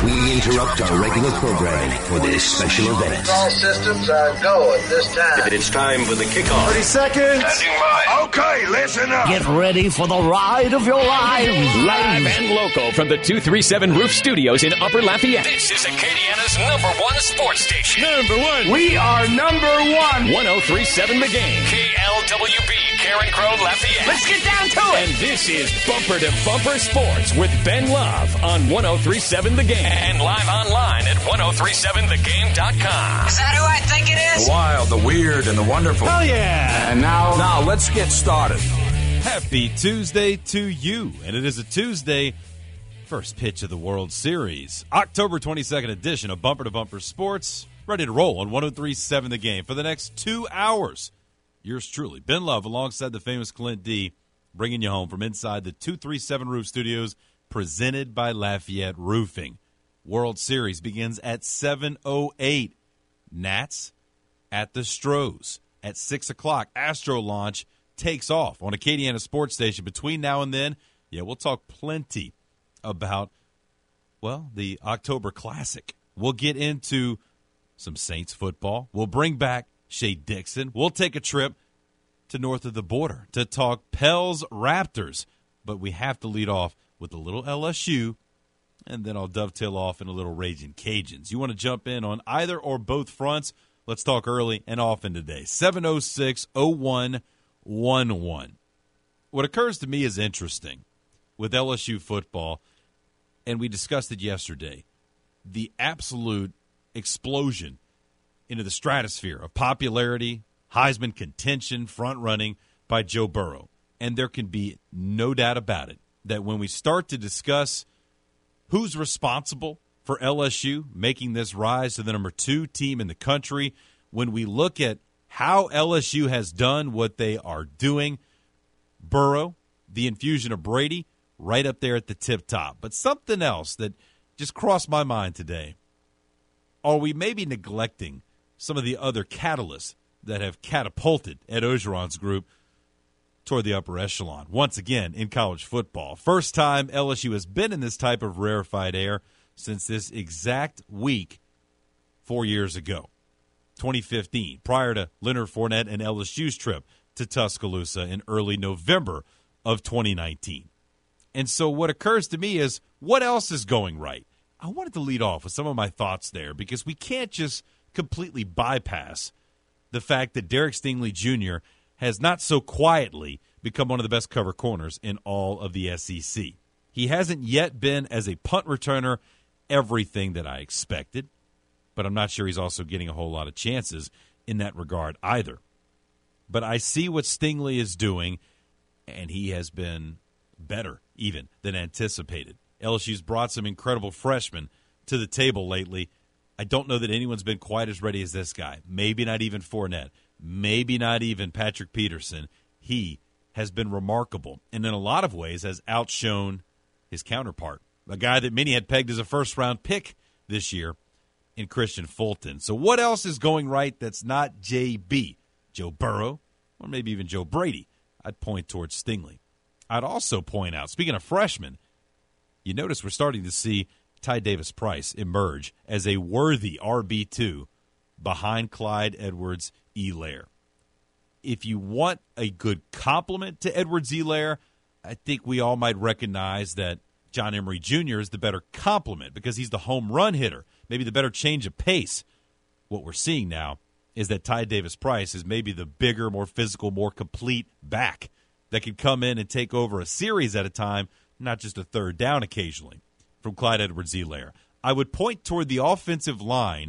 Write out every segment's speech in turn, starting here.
We interrupt our regular programming for this special event. All systems are go at this time. It's time for the kickoff. 30 seconds. Standing by. Okay, listen up. Get ready for the ride of your lives. Live and local from the 237 Roof Studios in Upper Lafayette. This is Acadiana's #1 sports station. Number one. We are number one. 1037 The Game. KLWB, Karen Crow, Lafayette. Let's get down to it. And this is Bumper to Bumper Sports with Ben Love on 1037 The Game. And live online at 1037thegame.com. Is that who I think it is? The wild, the weird, and the wonderful. Hell yeah. And now let's get started. Happy Tuesday to you. And it is a Tuesday, first pitch of the World Series. October 22nd edition of Bumper to Bumper Sports. Ready to roll on 1037 The Game for the next 2 hours. Yours truly, Ben Love, alongside the famous Clint D, bringing you home from inside the 237 Roof Studios, presented by Lafayette Roofing. World Series begins at 7:08. Nats at the Stros at 6 o'clock. Astro launch takes off on Acadiana Sports Station. Between now and then, we'll talk plenty about, the October Classic. We'll get into some Saints football. We'll bring back Shea Dixon. We'll take a trip to north of the border to talk Pels Raptors. But we have to lead off with a little LSU, and then I'll dovetail off in a little Ragin' Cajuns. You want to jump in on either or both fronts? Let's talk early and often today. 706-0111. What occurs to me is interesting with LSU football, and we discussed it yesterday, the absolute explosion into the stratosphere of popularity, Heisman contention, front-running by Joe Burrow. And there can be no doubt about it that when we start to discuss who's responsible for LSU making this rise to the number 2 team in the country, when we look at how LSU has done what they are doing, Burrow, the infusion of Brady, right up there at the tip top. But something else that just crossed my mind today, are we maybe neglecting some of the other catalysts that have catapulted Ed Orgeron's group toward the upper echelon once again in college football? First time LSU has been in this type of rarefied air since this exact week 4 years ago, 2015, prior to Leonard Fournette and LSU's trip to Tuscaloosa in early November of 2019. And so what occurs to me is, what else is going right? I wanted to lead off with some of my thoughts there, because we can't just completely bypass the fact that Derek Stingley Jr. has not so quietly become one of the best cover corners in all of the SEC. He hasn't yet been, as a punt returner, everything that I expected, but I'm not sure he's also getting a whole lot of chances in that regard either. But I see what Stingley is doing, and he has been better even than anticipated. LSU's brought some incredible freshmen to the table lately. I don't know that anyone's been quite as ready as this guy. Maybe not even Fournette. Maybe not even Patrick Peterson. He has been remarkable, and in a lot of ways has outshone his counterpart, a guy that many had pegged as a first-round pick this year in Christian Fulton. So what else is going right that's not JB? Joe Burrow, or maybe even Joe Brady? I'd point towards Stingley. I'd also point out, speaking of freshmen, you notice we're starting to see Ty Davis-Price emerge as a worthy RB2 behind Clyde Edwards-Helaire. If you want a good compliment to Edwards-Helaire, I think we all might recognize that John Emery Jr. is the better compliment because he's the home run hitter, maybe the better change of pace. What we're seeing now is that Ty Davis-Price is maybe the bigger, more physical, more complete back that can come in and take over a series at a time, not just a third down occasionally, from Clyde Edwards-Helaire. I would point toward the offensive line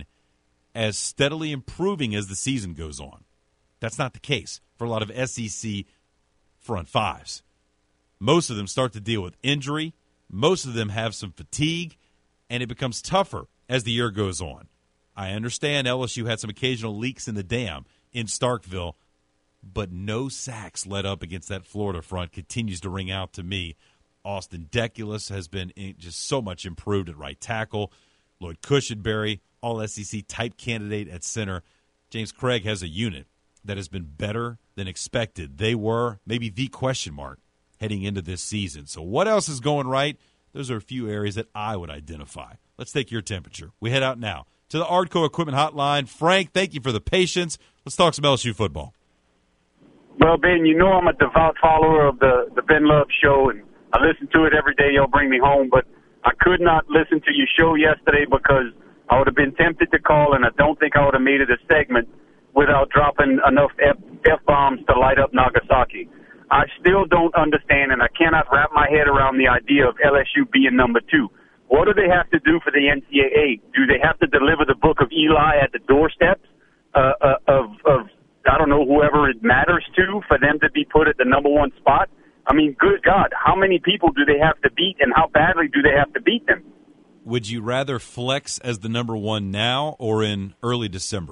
as steadily improving as the season goes on. That's not the case for a lot of SEC front fives. Most of them start to deal with injury. Most of them have some fatigue, and it becomes tougher as the year goes on. I understand LSU had some occasional leaks in the dam in Starkville, but no sacks let up against that Florida front continues to ring out to me. Austin Deculus has been just so much improved at right tackle. Lloyd Cushenberry, all-SEC type candidate at center. James Craig has a unit that has been better than expected. They were maybe the question mark heading into this season. So what else is going right? Those are a few areas that I would identify. Let's take your temperature. We head out now to the Ardco Equipment Hotline. Frank, thank you for the patience. Let's talk some LSU football. Well, Ben, you know I'm a devout follower of the Ben Love Show, and I listen to it every day. Y'all bring me home, but I could not listen to your show yesterday because I would have been tempted to call, and I don't think I would have made it a segment without dropping enough F-bombs to light up Nagasaki. I still don't understand, and I cannot wrap my head around the idea of LSU being number 2. What do they have to do for the NCAA? Do they have to deliver the Book of Eli at the doorsteps of I don't know, whoever it matters to for them to be put at the number 1 spot? I mean, good God, how many people do they have to beat, and how badly do they have to beat them? Would you rather flex as the number 1 now or in early December?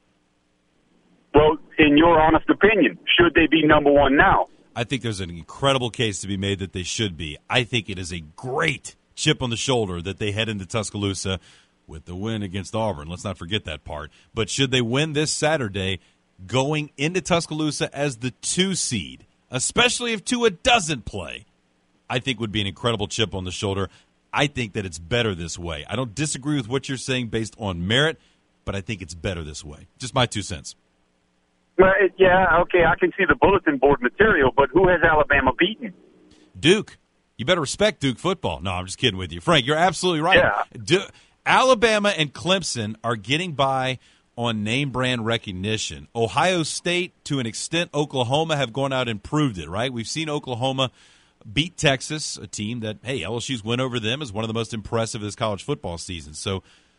Well, in your honest opinion, should they be number 1 now? I think there's an incredible case to be made that they should be. I think it is a great chip on the shoulder that they head into Tuscaloosa with the win against Auburn. Let's not forget that part. But should they win this Saturday, going into Tuscaloosa as the 2 seed, especially if Tua doesn't play, I think would be an incredible chip on the shoulder. I think that it's better this way. I don't disagree with what you're saying based on merit, but I think it's better this way. Just my 2 cents. Well, yeah, okay, I can see the bulletin board material, but who has Alabama beaten? Duke. You better respect Duke football. No, I'm just kidding with you. Frank, you're absolutely right. Yeah. Alabama and Clemson are getting by on name brand recognition. Ohio State, to an extent, Oklahoma have gone out and proved it, right? We've seen Oklahoma beat Texas, a team that, hey, LSU's win over them is one of the most impressive of this college football season. So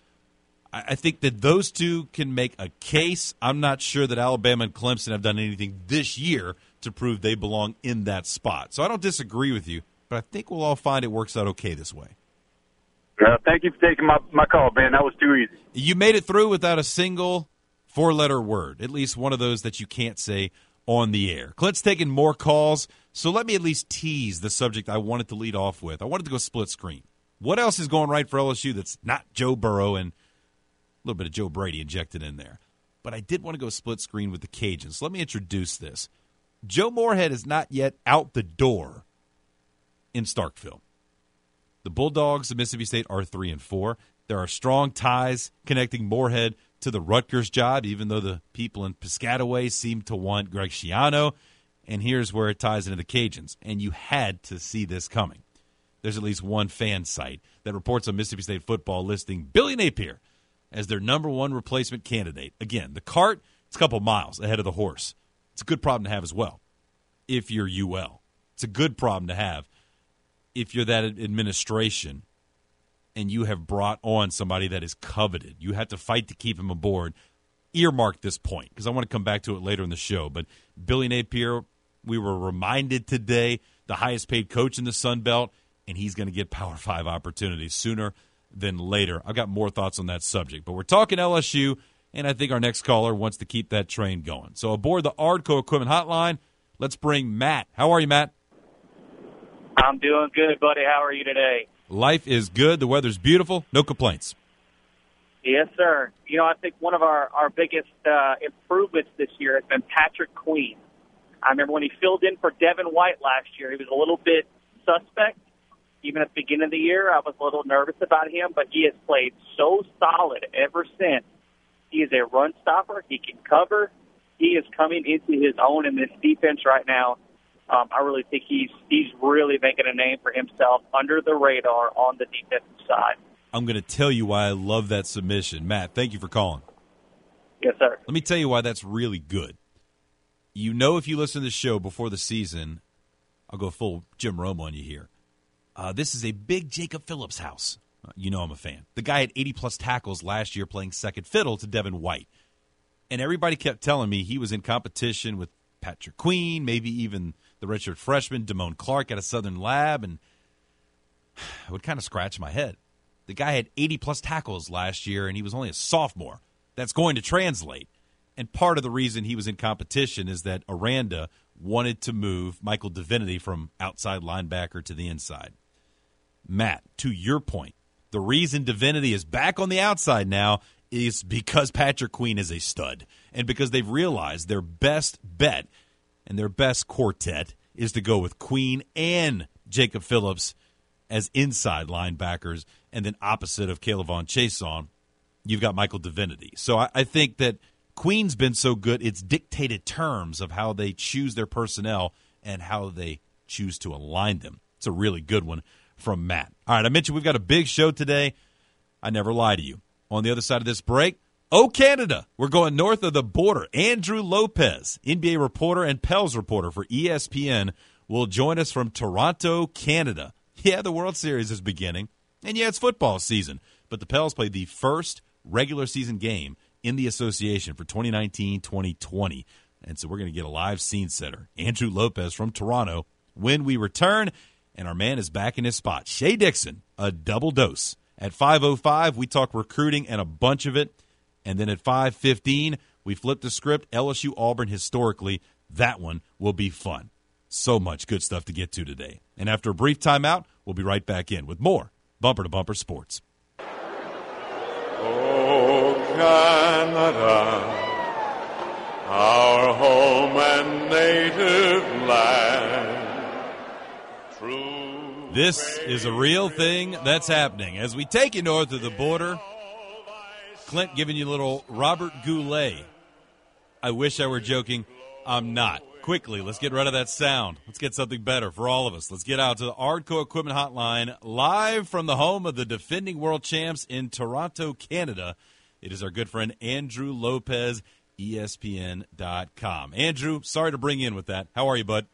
I think that those two can make a case. I'm not sure that Alabama and Clemson have done anything this year to prove they belong in that spot. So I don't disagree with you, but I think we'll all find it works out okay this way. Thank you for taking my call, Ben. That was too easy. You made it through without a single 4-letter word, at least one of those that you can't say on the air. Clint's taking more calls, so let me at least tease the subject I wanted to lead off with. I wanted to go split screen. What else is going right for LSU that's not Joe Burrow and a little bit of Joe Brady injected in there? But I did want to go split screen with the Cajuns. Let me introduce this. Joe Moorhead is not yet out the door in Starkville. The Bulldogs of Mississippi State are 3-4. There are strong ties connecting Moorhead to the Rutgers job, even though the people in Piscataway seem to want Greg Schiano. And here's where it ties into the Cajuns. And you had to see this coming. There's at least one fan site that reports on Mississippi State football listing Billy Napier as their number 1 replacement candidate. Again, the cart is a couple miles ahead of the horse. It's a good problem to have as well if you're UL. It's a good problem to have if you're that administration and you have brought on somebody that is coveted. You have to fight to keep him aboard. Earmark this point because I want to come back to it later in the show. But Billy Napier, we were reminded today, the highest paid coach in the Sun Belt, and he's going to get Power 5 opportunities sooner than later. I've got more thoughts on that subject. But we're talking LSU, and I think our next caller wants to keep that train going. So aboard the Ardco Equipment Hotline, let's bring Matt. How are you, Matt? I'm doing good, buddy. How are you today? Life is good. The weather's beautiful. No complaints. Yes, sir. You know, I think one of our biggest improvements this year has been Patrick Queen. I remember when he filled in for Devin White last year, he was a little bit suspect. Even at the beginning of the year, I was a little nervous about him, but he has played so solid ever since. He is a run stopper. He can cover. He is coming into his own in this defense right now. I really think he's really making a name for himself under the radar on the defensive side. I'm going to tell you why I love that submission. Matt, thank you for calling. Yes, sir. Let me tell you why that's really good. You know, if you listen to the show before the season, I'll go full Jim Rome on you here. This is a big Jacob Phillips house. You know I'm a fan. The guy had 80-plus tackles last year playing second fiddle to Devin White. And everybody kept telling me he was in competition with Patrick Queen, maybe even the redshirt freshman, Damone Clark at a Southern Lab, and I would kind of scratch my head. The guy had 80-plus tackles last year, and he was only a sophomore. That's going to translate. And part of the reason he was in competition is that Aranda wanted to move Michael Divinity from outside linebacker to the inside. Matt, to your point, the reason Divinity is back on the outside now is because Patrick Queen is a stud and because they've realized their best bet and their best quartet is to go with Queen and Jacob Phillips as inside linebackers, and then opposite of Caleb Von Chason, you've got Michael Divinity. So I think that Queen's been so good, it's dictated terms of how they choose their personnel and how they choose to align them. It's a really good one from Matt. All right, I mentioned we've got a big show today. I never lie to you. On the other side of this break, Canada. We're going north of the border. Andrew Lopez, NBA reporter and Pels reporter for ESPN, will join us from Toronto, Canada. Yeah, the World Series is beginning, and yeah, it's football season. But the Pels played the first regular season game in the association for 2019-2020. And so we're going to get a live scene setter, Andrew Lopez from Toronto, when we return. And our man is back in his spot. Shea Dixon, a double dose. At 5:05, we talk recruiting and a bunch of it. And then at 5:15, we flip the script, LSU Auburn historically. That one will be fun. So much good stuff to get to today. And after a brief timeout, we'll be right back in with more Bumper to Bumper Sports. Oh, Canada, our home and native land. True. This is a real thing that's happening. As we take you north of the border, Clint giving you a little Robert Goulet. I wish I were joking. I'm not. Quickly, let's get rid of that sound. Let's get something better for all of us. Let's get out to the Ardco Equipment Hotline, live from the home of the defending world champs in Toronto, Canada. It is our good friend Andrew Lopez, ESPN.com. Andrew, sorry to bring you in with that. How are you, bud?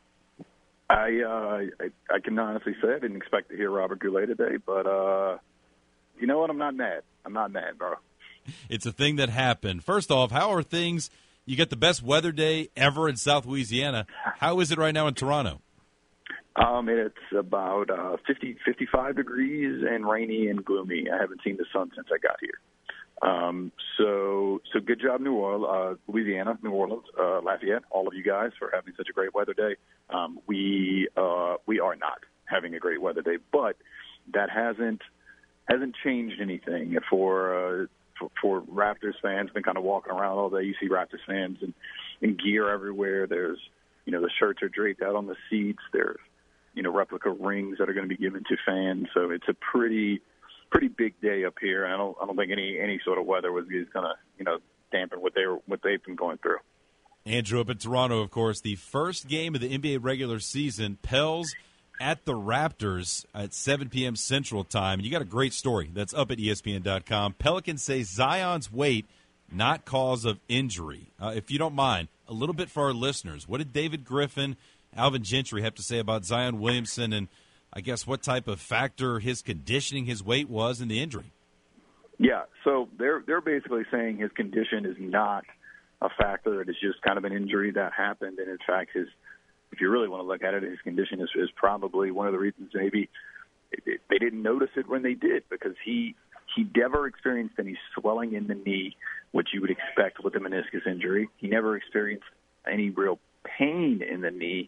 I can honestly say I didn't expect to hear Robert Goulet today, but you know what? I'm not mad. I'm not mad, bro. It's a thing that happened. First off, how are things? You get the best weather day ever in South Louisiana. How is it right now in Toronto? It's about 55 degrees and rainy and gloomy. I haven't seen the sun since I got here. So good job, New Orleans, Louisiana, New Orleans, Lafayette, all of you guys for having such a great weather day. We are not having a great weather day, but that hasn't changed anything for Raptors fans. Been kind of walking around all day. You see Raptors fans in gear everywhere. There's, the shirts are draped out on the seats. There's, replica rings that are going to be given to fans. So it's a pretty big day up here. And I don't think any sort of weather is going to, dampen what they've been going through. Andrew, up in Toronto, of course, the first game of the NBA regular season, Pels at the Raptors at 7 p.m. Central Time. And you got a great story that's up at ESPN.com. Pelicans say Zion's weight, not cause of injury. If you don't mind, a little bit for our listeners. What did David Griffin, Alvin Gentry have to say about Zion Williamson, and I guess what type of factor his conditioning, his weight was in the injury? Yeah, so they're basically saying his condition is not a factor. It is just kind of an injury that happened, and in fact, if you really want to look at it, his condition is probably one of the reasons maybe they didn't notice it when they did, because he never experienced any swelling in the knee, which you would expect with a meniscus injury. He never experienced any real pain in the knee.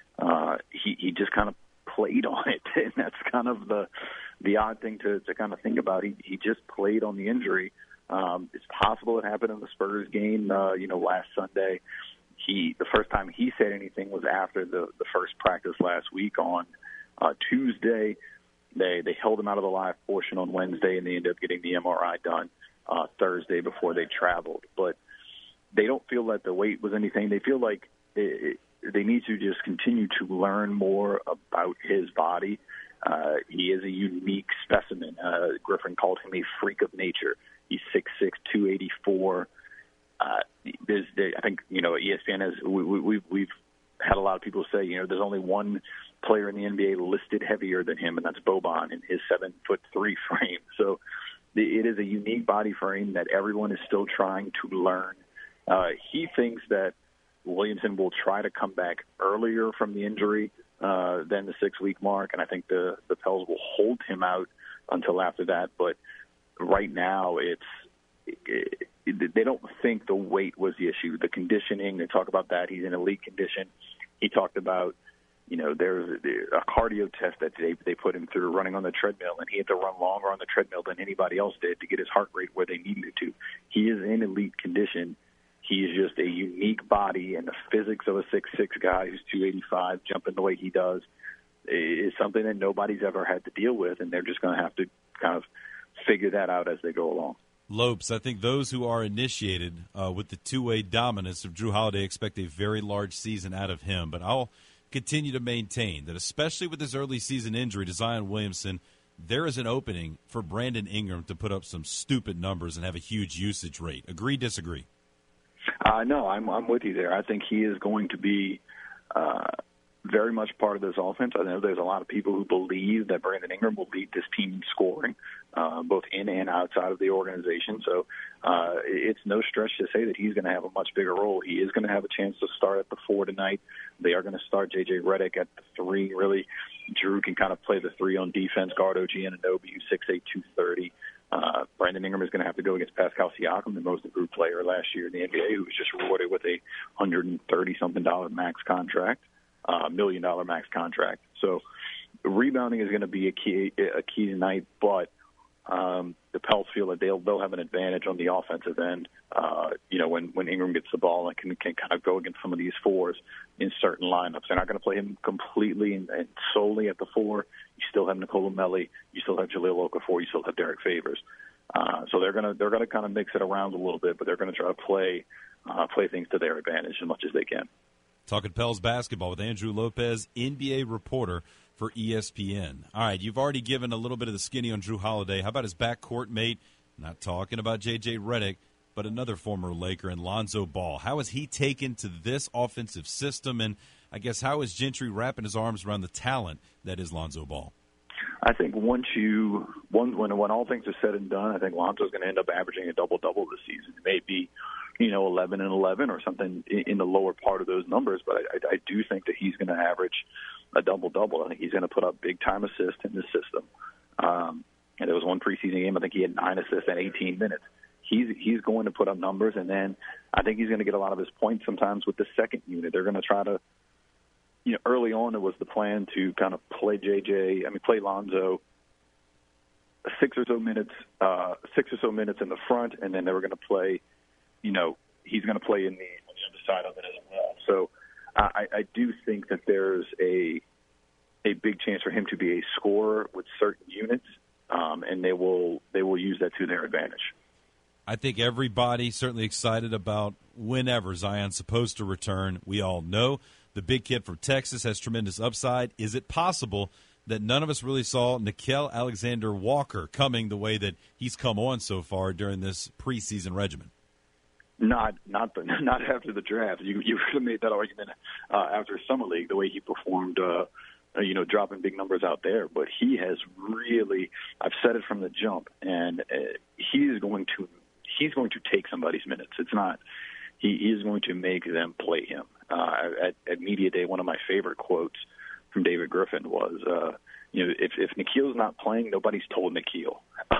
He just kind of played on it, and that's kind of the odd thing to kind of think about. He just played on the injury. It's possible it happened in the Spurs game, last Sunday. The first time he said anything was after the first practice last week on Tuesday. They held him out of the live portion on Wednesday, and they ended up getting the MRI done Thursday before they traveled. But they don't feel that the weight was anything. They feel like they need to just continue to learn more about his body. He is a unique specimen. Griffin called him a freak of nature. He's 6'6", 284. I think, ESPN has, we've had a lot of people say, there's only one player in the NBA listed heavier than him, and that's Boban in his 7'3" frame. So it is a unique body frame that everyone is still trying to learn. He thinks that Williamson will try to come back earlier from the injury than the 6-week mark, and I think the Pels will hold him out until after that. But right now, they don't think the weight was the issue. The conditioning, they talk about that. He's in elite condition. He talked about, there's a cardio test that they put him through running on the treadmill, and he had to run longer on the treadmill than anybody else did to get his heart rate where they needed it to. He is in elite condition. He is just a unique body, and the physics of a 6'6" guy who's 285 jumping the way he does is something that nobody's ever had to deal with, and they're just going to have to kind of figure that out as they go along. Lopes, I think those who are initiated with the two-way dominance of Drew Holiday expect a very large season out of him. But I'll continue to maintain that, especially with his early season injury to Zion Williamson, there is an opening for Brandon Ingram to put up some stupid numbers and have a huge usage rate. Agree, disagree? No, I'm with you there. I think he is going to be very much part of this offense. I know there's a lot of people who believe that Brandon Ingram will lead this team in scoring, both in and outside of the organization. So it's no stretch to say that he's going to have a much bigger role. He is going to have a chance to start at the 4 tonight. They are going to start J.J. Redick at the 3. Really, Drew can kind of play the 3 on defense, guard OG Anunoby, who's 6'8", 230. Brandon Ingram is going to have to go against Pascal Siakam, the most improved player last year in the NBA, who was just rewarded with a $130-something max contract. $1 million max contract. So rebounding is going to be a key tonight, but the Pels feel that they'll have an advantage on the offensive end, when Ingram gets the ball and can kind of go against some of these 4s in certain lineups. They're not going to play him completely and solely at the 4. You still have Nicolo Melli. You still have Jahlil Okafor. You still have Derek Favors. So they're going to kind of mix it around a little bit, but they're going to try to play things to their advantage as much as they can. Talking Pels basketball with Andrew Lopez, NBA reporter for ESPN. All right, you've already given a little bit of the skinny on Drew Holiday. How about his backcourt mate? Not talking about J.J. Redick, but another former Laker, and Lonzo Ball. How is he taken to this offensive system? And I guess how is Gentry wrapping his arms around the talent that is Lonzo Ball? I think when all things are said and done, I think Lonzo's going to end up averaging a double-double this season. It may be 11 and 11 or something in the lower part of those numbers, but I do think that he's going to average a double-double. I think he's going to put up big-time assists in this system. And there was one preseason game, I think he had 9 assists in 18 minutes. He's going to put up numbers, and then I think he's going to get a lot of his points sometimes with the second unit. They're going to try to, early on it was the plan to kind of play Lonzo 6 or so minutes in the front, and then they were going to play, he's going to play on the other side of it as well. So I do think that there's a big chance for him to be a scorer with certain units, and they will use that to their advantage. I think everybody certainly excited about whenever Zion's supposed to return. We all know the big kid from Texas has tremendous upside. Is it possible that none of us really saw Nickeil Alexander-Walker coming the way that he's come on so far during this preseason regimen? Not after the draft. You could have made that argument after Summer League, the way he performed, dropping big numbers out there. But he has really, I've said it from the jump, and he's going to take somebody's minutes. It's not, he is going to make them play him. At Media Day, one of my favorite quotes from David Griffin was, if Nickeil's not playing, nobody's told Nickeil.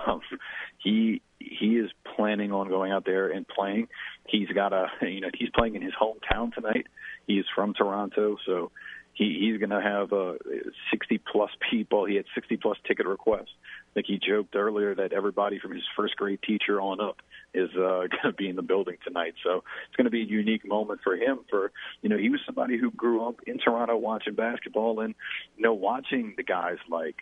He is planning on going out there and playing. He's got he's playing in his hometown tonight. He is from Toronto, so he's going to have 60-plus people. He had 60-plus ticket requests. I think he joked earlier that everybody from his first-grade teacher on up is going to be in the building tonight. So it's going to be a unique moment for him. He was somebody who grew up in Toronto watching basketball and, watching the guys like,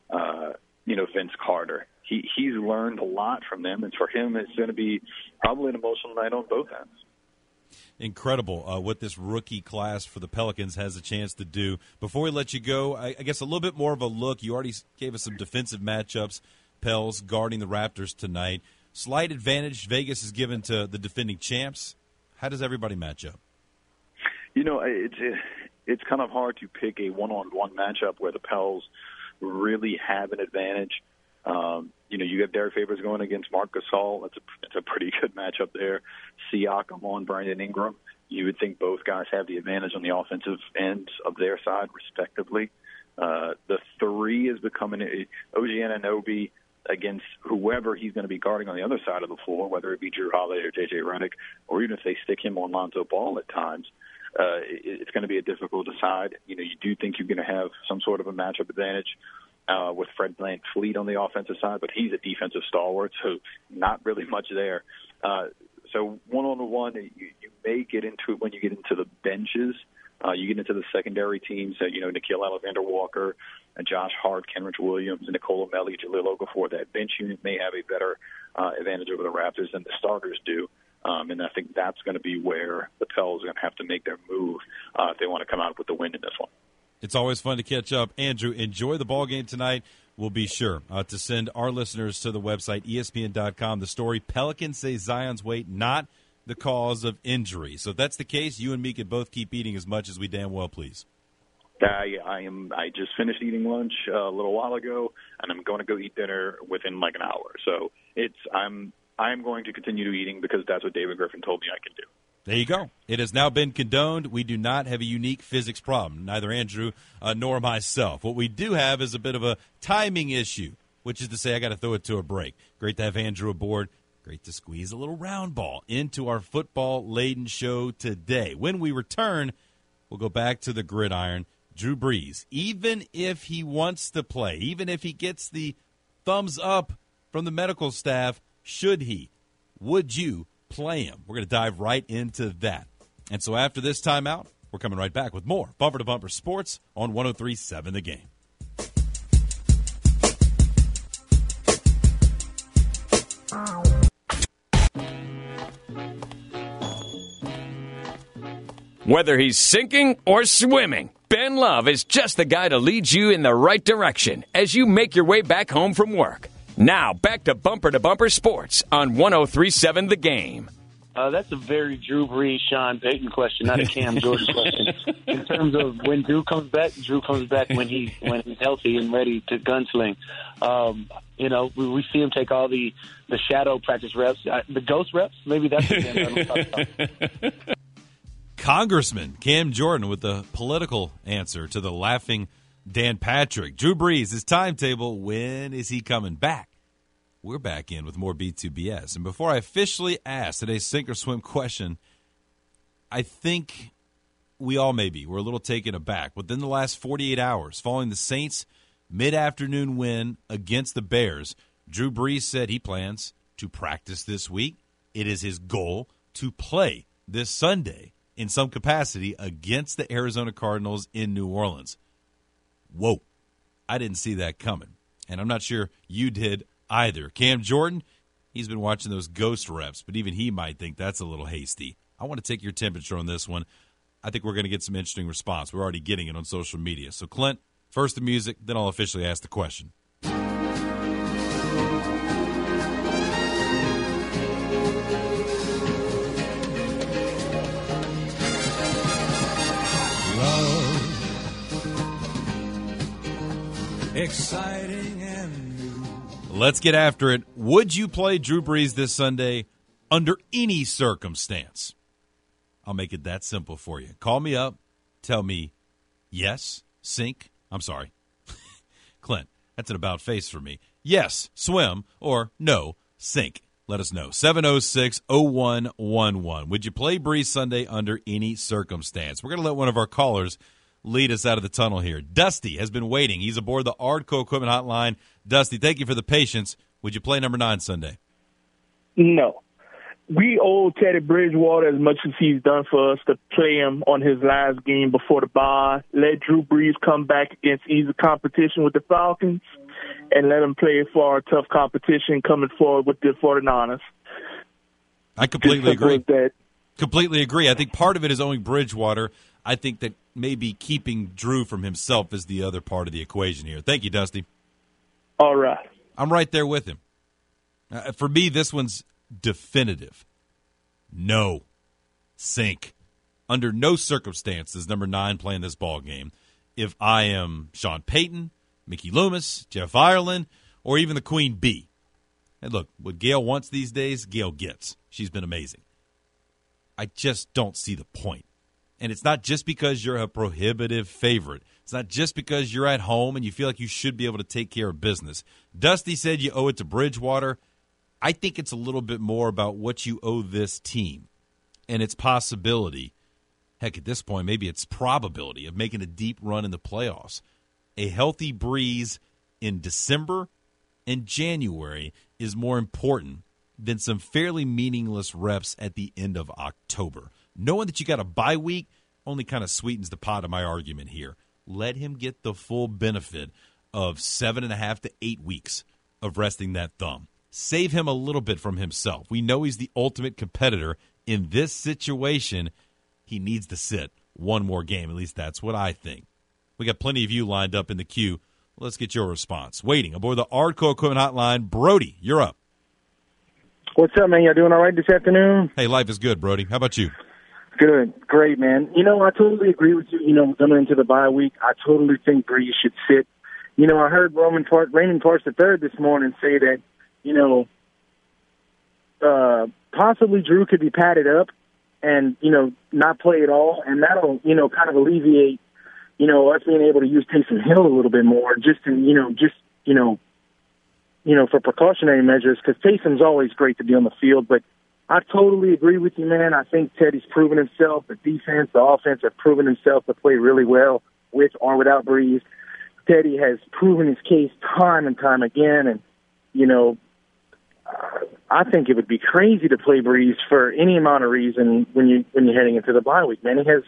Vince Carter. He's learned a lot from them, and for him it's going to be probably an emotional night on both ends. Incredible what this rookie class for the Pelicans has a chance to do. Before we let you go, I guess a little bit more of a look. You already gave us some defensive matchups, Pels guarding the Raptors tonight. Slight advantage Vegas is given to the defending champs. How does everybody match up? It's kind of hard to pick a one-on-one matchup where the Pels really have an advantage. You have Derek Favors going against Marc Gasol. That's a pretty good matchup there. Siakam on Brandon Ingram. You would think both guys have the advantage on the offensive ends of their side, respectively. The 3 is becoming OG Anunoby against whoever he's going to be guarding on the other side of the floor, whether it be Drew Holiday or J.J. Redick, or even if they stick him on Lonzo Ball at times. It's going to be a difficult side. You do think you're going to have some sort of a matchup advantage with Fred VanVleet on the offensive side, but he's a defensive stalwart, so not really much there. So one-on-one, you may get into it when you get into the benches. You get into the secondary teams, N'Keal Alexander-Walker, Josh Hart, Kenrich Williams, Nicole Melli, Jaleel Okafor. That bench unit may have a better advantage over the Raptors than the starters do. And I think that's going to be where the Pels are going to have to make their move if they want to come out with the win in this one. It's always fun to catch up. Andrew, enjoy the ball game tonight. We'll be sure to send our listeners to the website, ESPN.com, the story, Pelicans say Zion's weight not the cause of injury. So if that's the case, you and me could both keep eating as much as we damn well please. I just finished eating lunch a little while ago, and I'm going to go eat dinner within like an hour. So I'm going to continue eating because that's what David Griffin told me I can do. There you go. It has now been condoned. We do not have a unique physics problem, neither Andrew nor myself. What we do have is a bit of a timing issue, which is to say I got to throw it to a break. Great to have Andrew aboard. Great to squeeze a little round ball into our football-laden show today. When we return, we'll go back to the gridiron. Drew Brees, even if he wants to play, even if he gets the thumbs up from the medical staff, should he? Would you play him? We're going to dive right into that. And so after this timeout, we're coming right back with more Bumper to Bumper Sports on 103.7 The Game. Whether he's sinking or swimming, Ben Love is just the guy to lead you in the right direction as you make your way back home from work. Now, back to Bumper Sports on 103.7 The Game. That's a very Drew Brees, Sean Payton question, not a Cam Jordan question. In terms of when Drew comes back when he's healthy and ready to gunsling. We see him take all the shadow practice reps, the ghost reps. Maybe that's the Congressman Cam Jordan with the political answer to the laughing Dan Patrick. Drew Brees, his timetable, when is he coming back? We're back in with more B2BS. And before I officially ask today's sink or swim question, I think we all maybe were a little taken aback. Within the last 48 hours, following the Saints' mid-afternoon win against the Bears, Drew Brees said he plans to practice this week. It is his goal to play this Sunday in some capacity against the Arizona Cardinals in New Orleans. Whoa, I didn't see that coming. And I'm not sure you did either. Cam Jordan, he's been watching those ghost reps, but even he might think that's a little hasty. I want to take your temperature on this one. I think we're going to get some interesting response. We're already getting it on social media. So, Clint, first the music, then I'll officially ask the question. Exciting and new. Let's get after it. Would you play Drew Brees this Sunday under any circumstance? I'll make it that simple for you. Call me up. Tell me yes, sink. I'm sorry. Clint, that's an about face for me. Yes, swim, or no, sink. Let us know. 706-0111. Would you play Brees Sunday under any circumstance? We're going to let one of our callers lead us out of the tunnel here. Dusty has been waiting. He's aboard the Ardco Equipment Hotline. Dusty, thank you for the patience. Would you play number 9 Sunday? No. We owe Teddy Bridgewater as much as he's done for us to play him on his last game before the bye. Let Drew Brees come back against easy competition with the Falcons, and let him play for our tough competition coming forward with the 49ers. I completely agree. Completely agree. I think part of it is owing Bridgewater. I think that maybe keeping Drew from himself is the other part of the equation here. Thank you, Dusty. All right. I'm right there with him. For me, this one's definitive. No. Sink. Under no circumstance is number 9 playing this ball game. If I am Sean Payton, Mickey Loomis, Jeff Ireland, or even the Queen Bee. And look, what Gail wants these days, Gail gets. She's been amazing. I just don't see the point. And it's not just because you're a prohibitive favorite. It's not just because you're at home and you feel like you should be able to take care of business. Dusty said you owe it to Bridgewater. I think it's a little bit more about what you owe this team and its possibility. Heck, at this point, maybe it's probability of making a deep run in the playoffs. A healthy Brees in December and January is more important than some fairly meaningless reps at the end of October. Knowing that you got a bye week only kind of sweetens the pot of my argument here. Let him get the full benefit of 7.5 to 8 weeks of resting that thumb. Save him a little bit from himself. We know he's the ultimate competitor. In this situation, he needs to sit one more game. At least that's what I think. We got plenty of you lined up in the queue. Let's get your response. Waiting aboard the Ardco Equipment Hotline. Brody, you're up. What's up, man? Y'all doing all right this afternoon? Hey, life is good, Brody. How about you? Good. Great, man. I totally agree with you. Coming into the bye week, I totally think Breeze should sit. I heard Raymond Parks III this morning say that, possibly Drew could be padded up and, not play at all. And that'll, kind of alleviate, us being able to use Taysom Hill a little bit more for precautionary measures, because Taysom's always great to be on the field. But I totally agree with you, man. I think Teddy's proven himself. The defense, the offense have proven himself to play really well with or without Breeze. Teddy has proven his case time and time again. And, I think it would be crazy to play Breeze for any amount of reason when you're heading into the bye week, man. He has,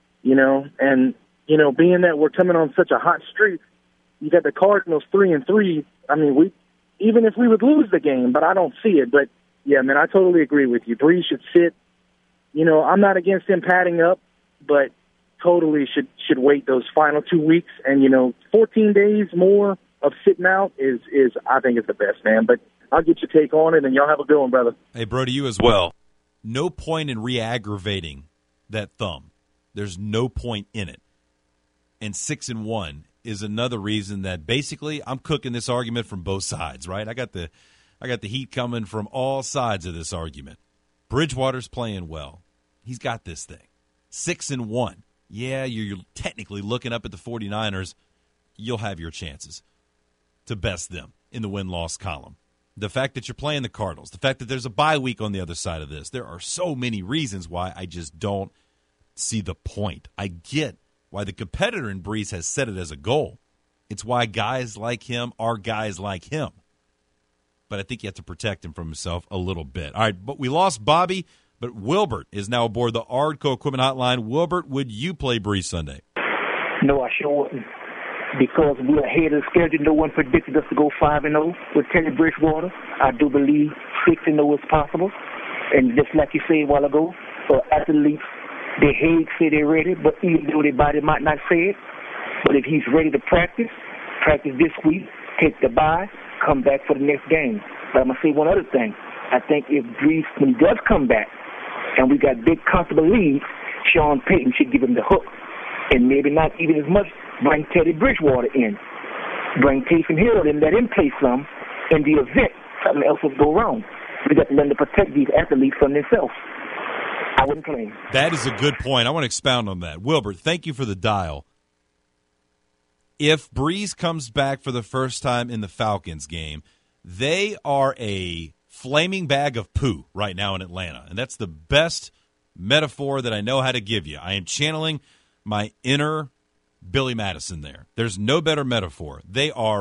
being that we're coming on such a hot streak, you got the Cardinals 3-3. I mean, even if we would lose the game, but I don't see it. But, yeah, man, I totally agree with you. Breeze should sit. I'm not against him padding up, but totally should wait those final 2 weeks. And, 14 days more of sitting out is I think is the best, man. But I'll get your take on it, and y'all have a good one, brother. Hey, Brody, you as well. No point in re-aggravating that thumb. There's no point in it. And 6-1 is another reason that basically I'm cooking this argument from both sides, right? I got the heat coming from all sides of this argument. Bridgewater's playing well. He's got this thing. 6-1. Yeah, you're technically looking up at the 49ers. You'll have your chances to best them in the win-loss column. The fact that you're playing the Cardinals, the fact that there's a bye week on the other side of this, there are so many reasons why I just don't see the point. I get why the competitor in Breeze has set it as a goal. It's why guys like him are guys like him. But I think you have to protect him from himself a little bit. All right, but we lost Bobby, but Wilbert is now aboard the Ardco Equipment Hotline. Wilbert, would you play Breeze Sunday? No, I sure wouldn't. Because we're ahead of the schedule. No one predicted us to go 5-0 with Teddy Bridgewater. I do believe 6-0 is possible. And just like you said a while ago, for athletes, the Hague say they're ready, but even though their body might not say it, but if he's ready to practice this week, take the bye, come back for the next game. But I'm going to say one other thing. I think if Breeze, when he does come back, and we got big comfortable leads, Sean Payton should give him the hook. And maybe not even as much, bring Teddy Bridgewater in. Bring Taysom Hill and let him play some in the event something else will go wrong. We got to learn to protect these athletes from themselves. I wouldn't play him. That is a good point. I want to expound on that. Wilbert, thank you for the dial. If Breeze comes back for the first time in the Falcons game, they are a flaming bag of poo right now in Atlanta. And that's the best metaphor that I know how to give you. I am channeling my inner Billy Madison there. There's no better metaphor. They are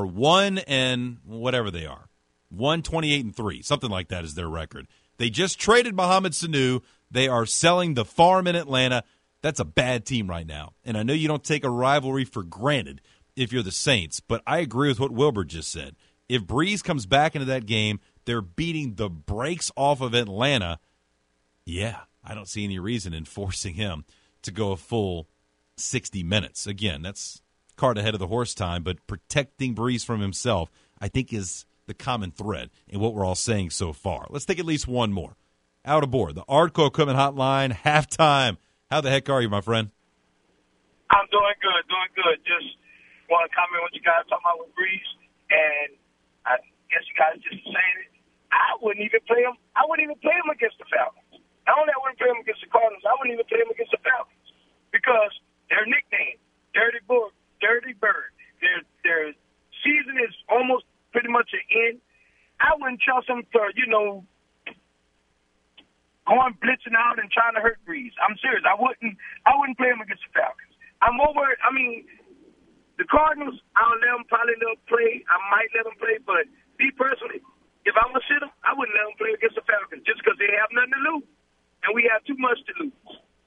1-28-3, something like that is their record. They just traded Mohamed Sanu. They are selling the farm in Atlanta. That's a bad team right now. And I know you don't take a rivalry for granted if you're the Saints, but I agree with what Wilbur just said. If Breeze comes back into that game, they're beating the brakes off of Atlanta. Yeah, I don't see any reason in forcing him to go a full 60 minutes. Again, that's cart ahead of the horse time, but protecting Breeze from himself, I think, is the common thread in what we're all saying so far. Let's take at least one more. Out aboard the Ardco Equipment Hotline, halftime. How the heck are you, my friend? I'm doing good. Just want to comment what you guys talking about with Breeze, and I guess you guys just saying it. I wouldn't even play him against the Falcons. Not only I wouldn't play him against the Cardinals, I wouldn't even play him against the Falcons because their nickname, Dirty Bird. Their season is almost pretty much an end. I wouldn't trust him for, going blitzing out and trying to hurt Breeze. I'm serious. I wouldn't play him against the Falcons. The Cardinals, I'll probably let them play. I might let them play, but me personally, if I'm going to sit them, I wouldn't let them play against the Falcons just because they have nothing to lose. And we have too much to lose.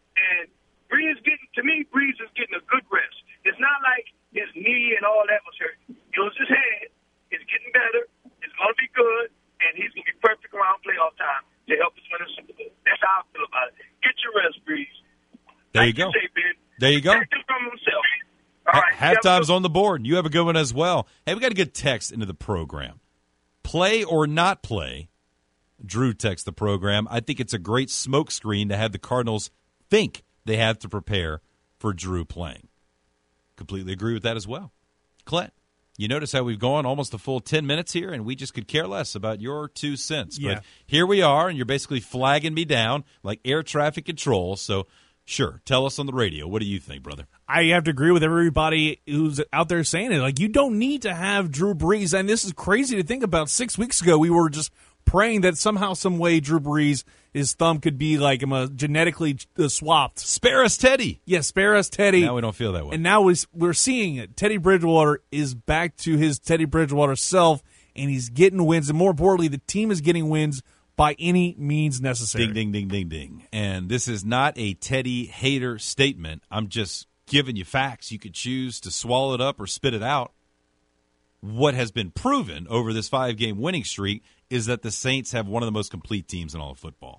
There you Like go. say, Ben. There you go. Protect him from himself. All right. Halftime's on the board. You have a good one as well. Hey, we got a good text into the program. Play or not play? Drew texts the program. I think it's a great smokescreen to have the Cardinals think they have to prepare for Drew playing. Completely agree with that as well. Clint, you notice how we've gone almost a full 10 minutes here, and we just could care less about your 2 cents. Yeah. But here we are, and you're basically flagging me down like air traffic control. So, sure, tell us on the radio. What do you think, brother? I have to agree with everybody who's out there saying it. Like, you don't need to have Drew Brees. And this is crazy to think about. 6 weeks ago, we were just praying that somehow, some way, Drew Brees, his thumb could be like genetically swapped. Spare us, Teddy. Yeah, spare us, Teddy. Now we don't feel that way. And now we're seeing it. Teddy Bridgewater is back to his Teddy Bridgewater self, and he's getting wins. And more importantly, the team is getting wins by any means necessary. Ding, ding, ding, ding, ding. And this is not a Teddy hater statement. I'm just giving you facts. You could choose to swallow it up or spit it out. What has been proven over this 5-game winning streak is that the Saints have one of the most complete teams in all of football.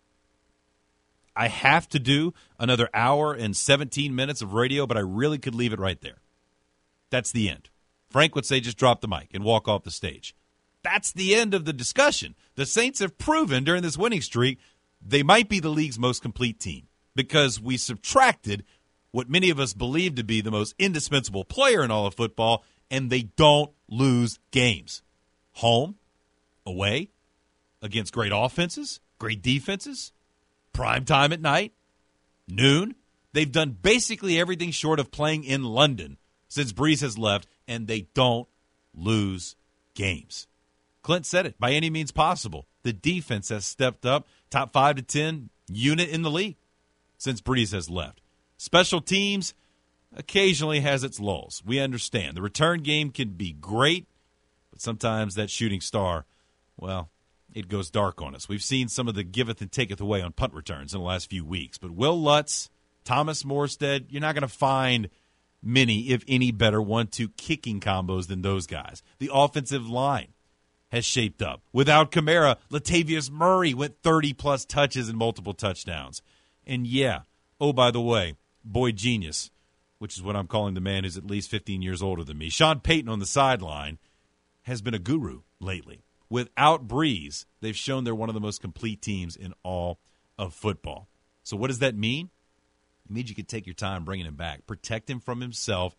I have to do another hour and 17 minutes of radio, but I really could leave it right there. That's the end. Frank would say just drop the mic and walk off the stage. That's the end of the discussion. The Saints have proven during this winning streak they might be the league's most complete team because we subtracted what many of us believe to be the most indispensable player in all of football, and they don't lose games. Home, away, against great offenses, great defenses, prime time at night, noon. They've done basically everything short of playing in London since Brees has left, and they don't lose games. Clint said it, by any means possible. The defense has stepped up, top 5 to 10 unit in the league since Brees has left. Special teams occasionally has its lulls. We understand. The return game can be great, but sometimes that shooting star, well, it goes dark on us. We've seen some of the giveth and taketh away on punt returns in the last few weeks. But Will Lutz, Thomas Morstead, you're not going to find many, if any, better 1-2 kicking combos than those guys. The offensive line has shaped up. Without Kamara, Latavius Murray went 30-plus touches and multiple touchdowns. And yeah, oh, by the way, boy genius, which is what I'm calling the man who's at least 15 years older than me, Sean Payton on the sideline has been a guru lately. Without Brees, they've shown they're one of the most complete teams in all of football. So what does that mean? It means you can take your time bringing him back, protect him from himself,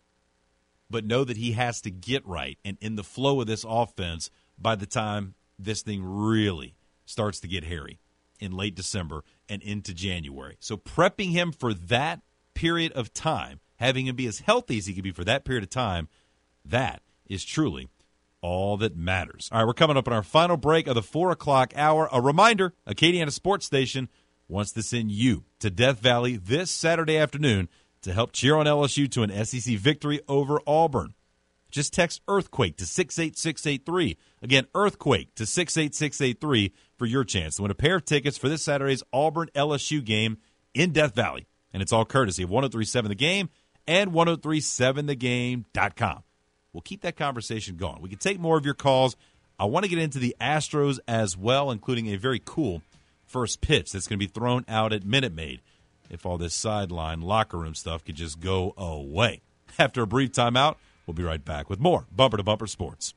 but know that he has to get right and in the flow of this offense by the time this thing really starts to get hairy in late December and into January. So prepping him for that period of time, having him be as healthy as he can be for that period of time, that is truly all that matters. All right, we're coming up on our final break of the 4 o'clock hour. A reminder, Acadiana Sports Station wants to send you to Death Valley this Saturday afternoon to help cheer on LSU to an SEC victory over Auburn. Just text EARTHQUAKE to 68683. Again, EARTHQUAKE to 68683 for your chance to win a pair of tickets for this Saturday's Auburn-LSU game in Death Valley. And it's all courtesy of 1037 The Game and 1037thegame.com. We'll keep that conversation going. We can take more of your calls. I want to get into the Astros as well, including a very cool first pitch that's going to be thrown out at Minute Maid if all this sideline locker room stuff could just go away. After a brief timeout, we'll be right back with more Bumper to Bumper Sports.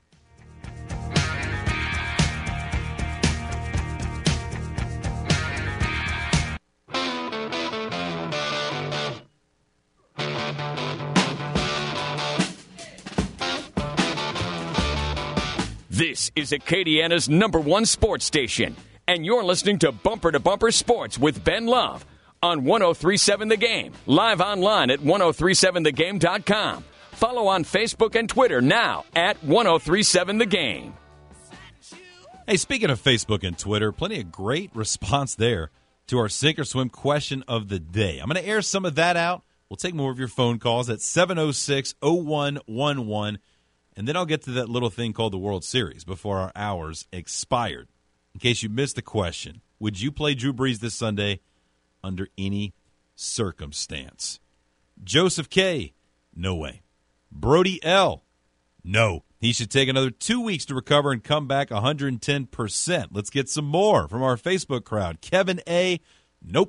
This is Acadiana's #1 sports station, and you're listening to Bumper Sports with Ben Love on 1037 The Game, live online at 1037thegame.com. Follow on Facebook and Twitter now at 1037 The Game. Hey, speaking of Facebook and Twitter, plenty of great response there to our Sink or Swim question of the day. I'm going to air some of that out. We'll take more of your phone calls at 706-0111. And then I'll get to that little thing called the World Series before our hours expired. In case you missed the question, would you play Drew Brees this Sunday under any circumstance? Joseph K., no way. Brody L., no. He should take another 2 weeks to recover and come back 110%. Let's get some more from our Facebook crowd. Kevin A., nope.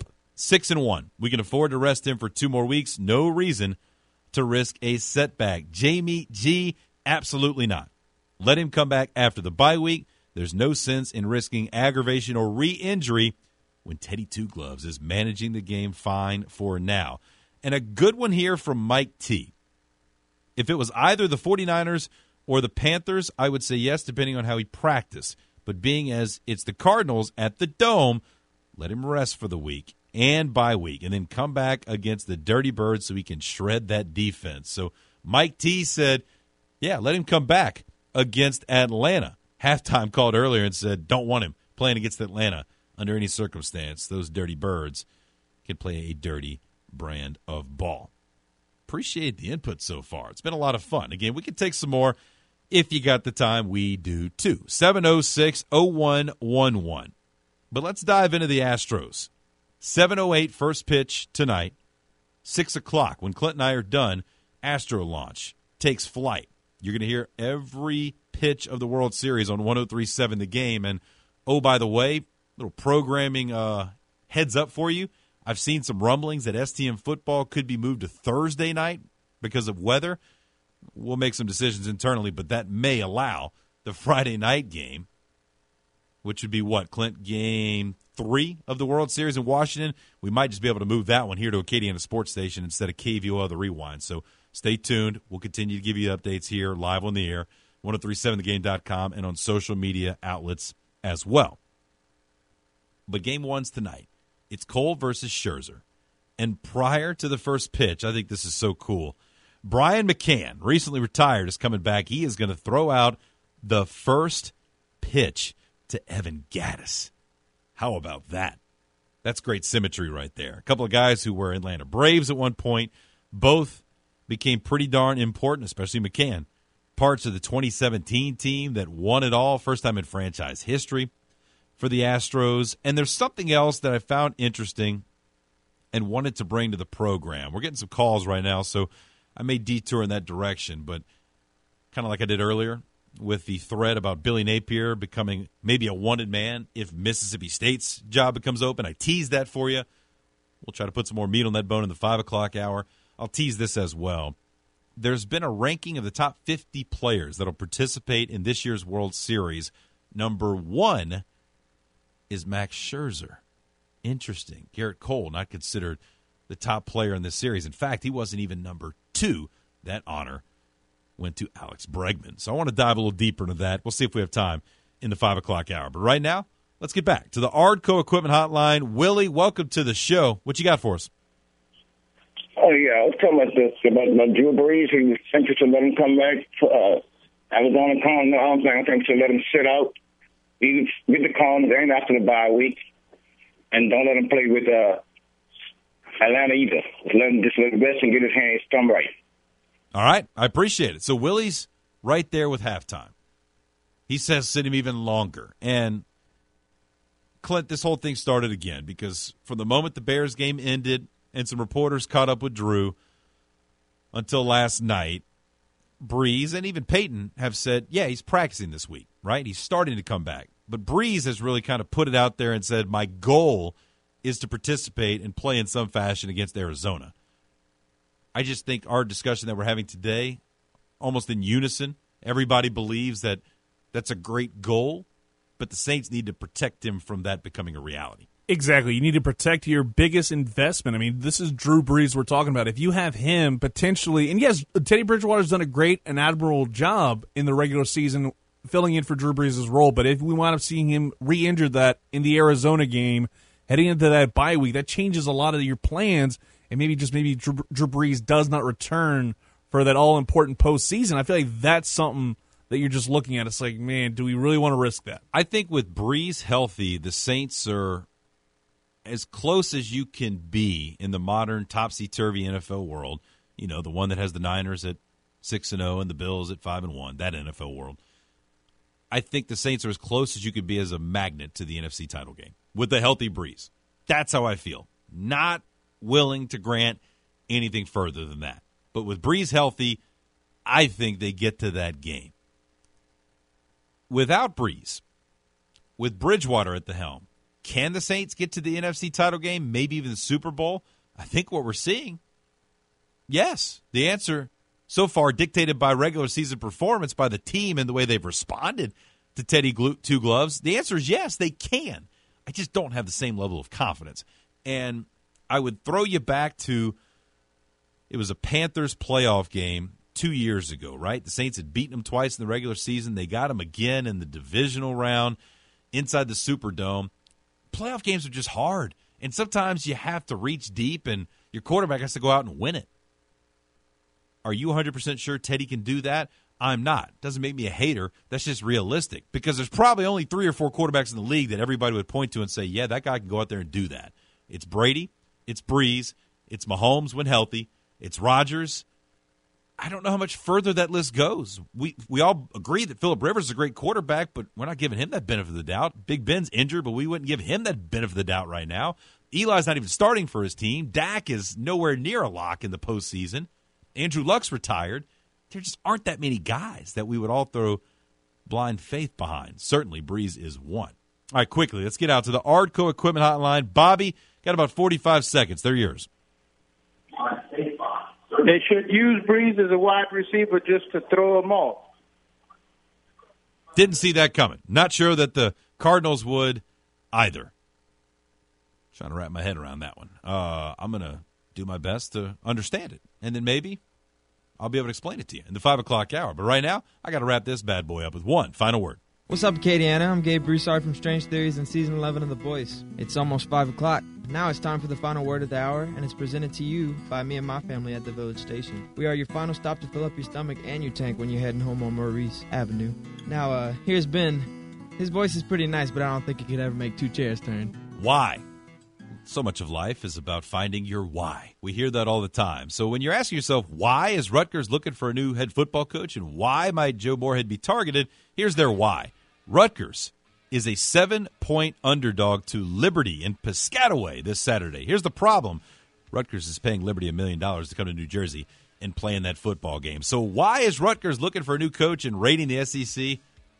6-1. We can afford to rest him for 2 more weeks. No reason to risk a setback. Jamie G, absolutely not. Let him come back after the bye week. There's no sense in risking aggravation or re-injury when Teddy Two Gloves is managing the game fine for now. And a good one here from Mike T. If it was either the 49ers or the Panthers, I would say yes, depending on how he practiced. But being as it's the Cardinals at the Dome, let him rest for the week and bye week, and then come back against the Dirty Birds so he can shred that defense. So Mike T said, yeah, let him come back against Atlanta. Halftime called earlier and said, don't want him playing against Atlanta under any circumstance. Those Dirty Birds can play a dirty brand of ball. Appreciate the input so far. It's been a lot of fun. Again, we can take some more if you got the time. We do too. 706-0111. But let's dive into the Astros. 7:08 first pitch tonight. 6 o'clock when Clint and I are done. Astro launch takes flight. You're going to hear every pitch of the World Series on 103.7 The Game. And, oh, by the way, little programming heads up for you. I've seen some rumblings that STM football could be moved to Thursday night because of weather. We'll make some decisions internally, but that may allow the Friday night game, which would be what, Clint, game 3 of the World Series in Washington. We might just be able to move that one here to Acadiana Sports Station instead of KVOL The Rewind. So stay tuned. We'll continue to give you updates here live on the air, 1037thegame.com, and on social media outlets as well. But game 1's tonight. It's Cole versus Scherzer. And prior to the first pitch, I think this is so cool. Brian McCann, recently retired, is coming back. He is going to throw out the first pitch to Evan Gattis. How about that? That's great symmetry right there. A couple of guys who were Atlanta Braves at one point. Both became pretty darn important, especially McCann. Parts of the 2017 team that won it all, first time in franchise history for the Astros. And there's something else that I found interesting and wanted to bring to the program. We're getting some calls right now, so I may detour in that direction, but kind of like I did earlier with the thread about Billy Napier becoming maybe a wanted man if Mississippi State's job becomes open. I teased that for you. We'll try to put some more meat on that bone in the 5 o'clock hour. I'll tease this as well. There's been a ranking of the top 50 players that will participate in this year's World Series. Number 1 is Max Scherzer. Interesting. Garrett Cole, not considered the top player in this series. In fact, he wasn't even number 2. That honor went to Alex Bregman. So I want to dive a little deeper into that. We'll see if we have time in the 5 o'clock hour. But right now, let's get back to the Ardco Equipment Hotline. Willie, welcome to the show. What you got for us? Oh, yeah. I was talking about this, about Drew Brees. He was interested in letting him come back. Arizona calling the arms. I think to let him sit out. You get the call and after the bye week. And don't let him play with Atlanta either. Let him rest and get his hands thumb right. All right. I appreciate it. So Willie's right there with halftime. He says sit him even longer. And, Clint, this whole thing started again because from the moment the Bears game ended and some reporters caught up with Drew until last night, Breeze and even Peyton have said, yeah, he's practicing this week, right? He's starting to come back. But Breeze has really kind of put it out there and said, my goal is to participate and play in some fashion against Arizona. I just think our discussion that we're having today, almost in unison, everybody believes that that's a great goal, but the Saints need to protect him from that becoming a reality. Exactly. You need to protect your biggest investment. I mean, this is Drew Brees we're talking about. If you have him potentially, and yes, Teddy Bridgewater's done a great and admirable job in the regular season filling in for Drew Brees' role, but if we wind up seeing him re-injured that in the Arizona game, heading into that bye week, that changes a lot of your plans, and maybe Drew Brees does not return for that all-important postseason. I feel like that's something that you're just looking at. It's like, man, do we really want to risk that? I think with Brees healthy, the Saints are as close as you can be in the modern topsy-turvy NFL world. You know, the one that has the Niners at 6-0 and the Bills at 5-1, that NFL world. I think the Saints are as close as you could be as a magnet to the NFC title game with the healthy Brees. That's how I feel. Not willing to grant anything further than that. But with Brees healthy, I think they get to that game. Without Brees, with Bridgewater at the helm, Can the Saints get to the NFC title game, maybe even the Super Bowl? I think what we're seeing, yes. The answer so far, dictated by regular season performance by the team and the way they've responded to Teddy Two Gloves, the answer is yes, they can. I just don't have the same level of confidence. And I would throw you back to, it was a Panthers playoff game 2 years ago, right? The Saints had beaten them twice in the regular season. They got them again in the divisional round inside the Superdome. Playoff games are just hard. And sometimes you have to reach deep, and your quarterback has to go out and win it. Are you 100% sure Teddy can do that? I'm not. Doesn't make me a hater. That's just realistic, because there's probably only 3 or 4 quarterbacks in the league that everybody would point to and say, yeah, that guy can go out there and do that. It's Brady. It's Breeze. It's Mahomes when healthy. It's Rodgers. I don't know how much further that list goes. We all agree that Phillip Rivers is a great quarterback, but we're not giving him that benefit of the doubt. Big Ben's injured, but we wouldn't give him that benefit of the doubt right now. Eli's not even starting for his team. Dak is nowhere near a lock in the postseason. Andrew Luck's retired. There just aren't that many guys that we would all throw blind faith behind. Certainly, Breeze is one. All right, quickly, let's get out to the Ardco Equipment Hotline. Bobby, got about 45 seconds. They're yours. They should use Breeze as a wide receiver just to throw him off. Didn't see that coming. Not sure that the Cardinals would either. Trying to wrap my head around that one. I'm going to do my best to understand it. And then maybe I'll be able to explain it to you in the 5 o'clock hour. But right now, I got to wrap this bad boy up with one final word. What's up, Acadiana? I'm Gabe Broussard from Strange Theories and Season 11 of The Voice. It's almost 5 o'clock. Now it's time for the final word of the hour, and it's presented to you by me and my family at the Village Station. We are your final stop to fill up your stomach and your tank when you're heading home on Maurice Avenue. Now, here's Ben. His voice is pretty nice, but I don't think he could ever make 2 chairs turn. Why? So much of life is about finding your why. We hear that all the time. So when you're asking yourself, why is Rutgers looking for a new head football coach, and why might Joe Moorhead be targeted, here's their why. Rutgers is a 7-point underdog to Liberty in Piscataway this Saturday. Here's the problem. Rutgers is paying Liberty $1 million to come to New Jersey and play in that football game. So why is Rutgers looking for a new coach and raiding the SEC?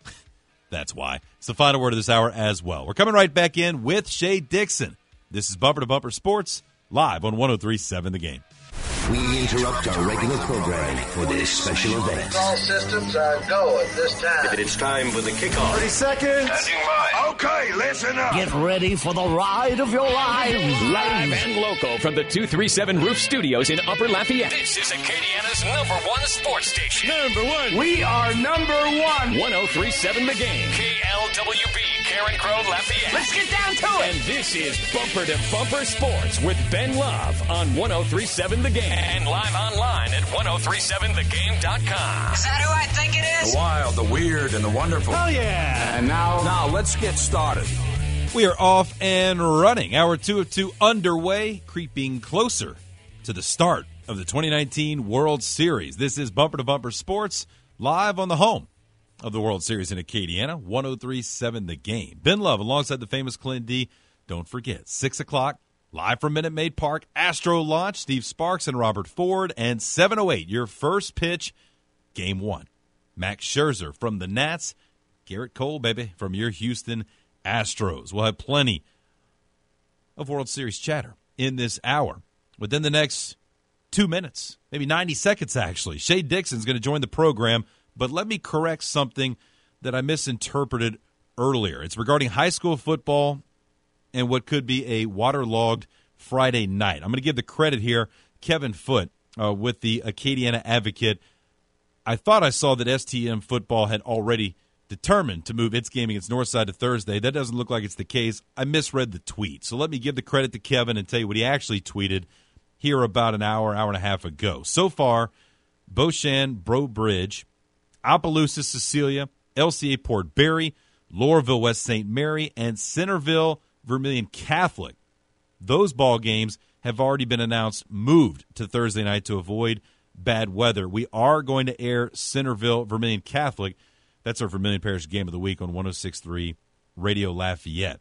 That's why. It's the final word of this hour as well. We're coming right back in with Shea Dixon. This is Bumper to Bumper Sports, live on 103.7 The Game. We interrupt our regular programming for this special event. All systems are go at this time. It's time for the kickoff. 30 seconds. Okay, listen up. Get ready for the ride of your lives. Live and local from the 237 Roof Studios in Upper Lafayette. This is Acadiana's #1 sports station. #1. We are #1. 103.7 The Game. KLWB, Karen Crow, Lafayette. Let's get down to it. And this is Bumper to Bumper Sports with Ben Love on 103.7 The Game. And live online at 1037thegame.com. Is that who I think it is? The wild, the weird, and the wonderful. Oh, yeah. And now let's get started. We are off and running. Hour 2 of 2 underway, creeping closer to the start of the 2019 World Series. This is Bumper to Bumper Sports, live on the home of the World Series in Acadiana, 103.7 The Game. Ben Love alongside the famous Clint D. Don't forget, 6 o'clock, live from Minute Maid Park, Astro launch, Steve Sparks and Robert Ford, and 7:08, your first pitch, Game 1. Max Scherzer from the Nats, Garrett Cole, baby, from your Houston Astros. We'll have plenty of World Series chatter in this hour. Within the next 2 minutes, maybe 90 seconds actually, Shea Dixon's going to join the program, but let me correct something that I misinterpreted earlier. It's regarding high school football and what could be a waterlogged Friday night. I'm going to give the credit here, Kevin Foote with the Acadiana Advocate. I thought I saw that STM football had already determined to move its game against Northside to Thursday. That doesn't look like it's the case. I misread the tweet. So let me give the credit to Kevin and tell you what he actually tweeted here about an hour and a half ago. So far, Beauchamp, Breaux Bridge, Opelousas, Cecilia, LCA Port Barre, Laurelville, West St. Mary, and Centerville, Vermilion Catholic. Those ball games have already been announced, moved to Thursday night to avoid bad weather. We are going to air Centerville, Vermilion Catholic. That's our Vermilion Parish Game of the Week on 106.3 Radio Lafayette.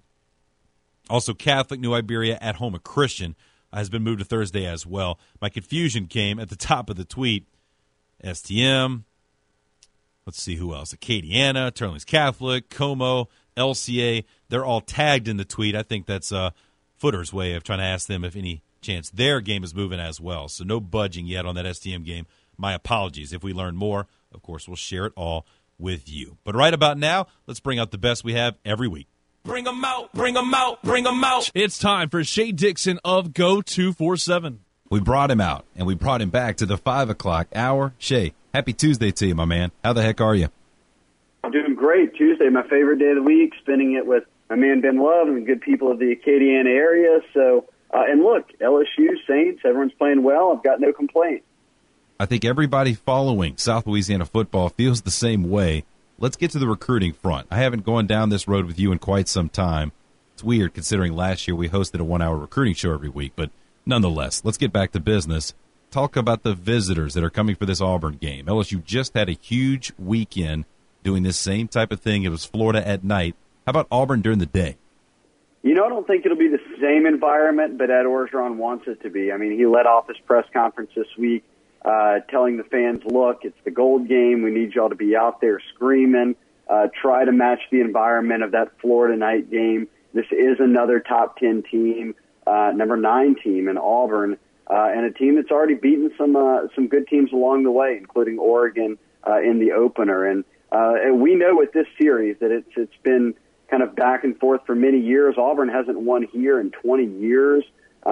Also, Catholic New Iberia at home, a Christian, has been moved to Thursday as well. My confusion came at the top of the tweet. STM, let's see who else. Acadiana, Turnley's Catholic, Como, LCA, they're all tagged in the tweet. I think that's Footer's way of trying to ask them if any chance their game is moving as well. So no budging yet on that STM game. My apologies. If we learn more, of course, we'll share it all with you. But right about now, let's bring out the best we have every week. Bring them out, bring them out, bring them out. It's time for Shea Dixon of Go 247. We brought him out, and we brought him back to the 5 o'clock hour. Shea, happy Tuesday to you, my man. How the heck are you? I'm doing great. Tuesday, my favorite day of the week, spending it with my man Ben Love and the good people of the Acadiana area. So, and look, LSU, Saints, everyone's playing well. I've got no complaint. I think everybody following South Louisiana football feels the same way. Let's get to the recruiting front. I haven't gone down this road with you in quite some time. It's weird considering last year we hosted a 1-hour recruiting show every week, but nonetheless, let's get back to business. Talk about the visitors that are coming for this Auburn game. LSU just had a huge weekend doing this same type of thing. It was Florida at night. How about Auburn during the day? You know, I don't think it'll be the same environment, but Ed Orgeron wants it to be. I mean, he led off his press conference this week telling the fans, look, it's the Gold game. We need y'all to be out there screaming, try to match the environment of that Florida night game. This is another top 10 team, number 9 team in Auburn, and a team that's already beaten some good teams along the way, including Oregon in the opener. And we know with this series that it's been kind of back and forth for many years. Auburn hasn't won here in 20 years.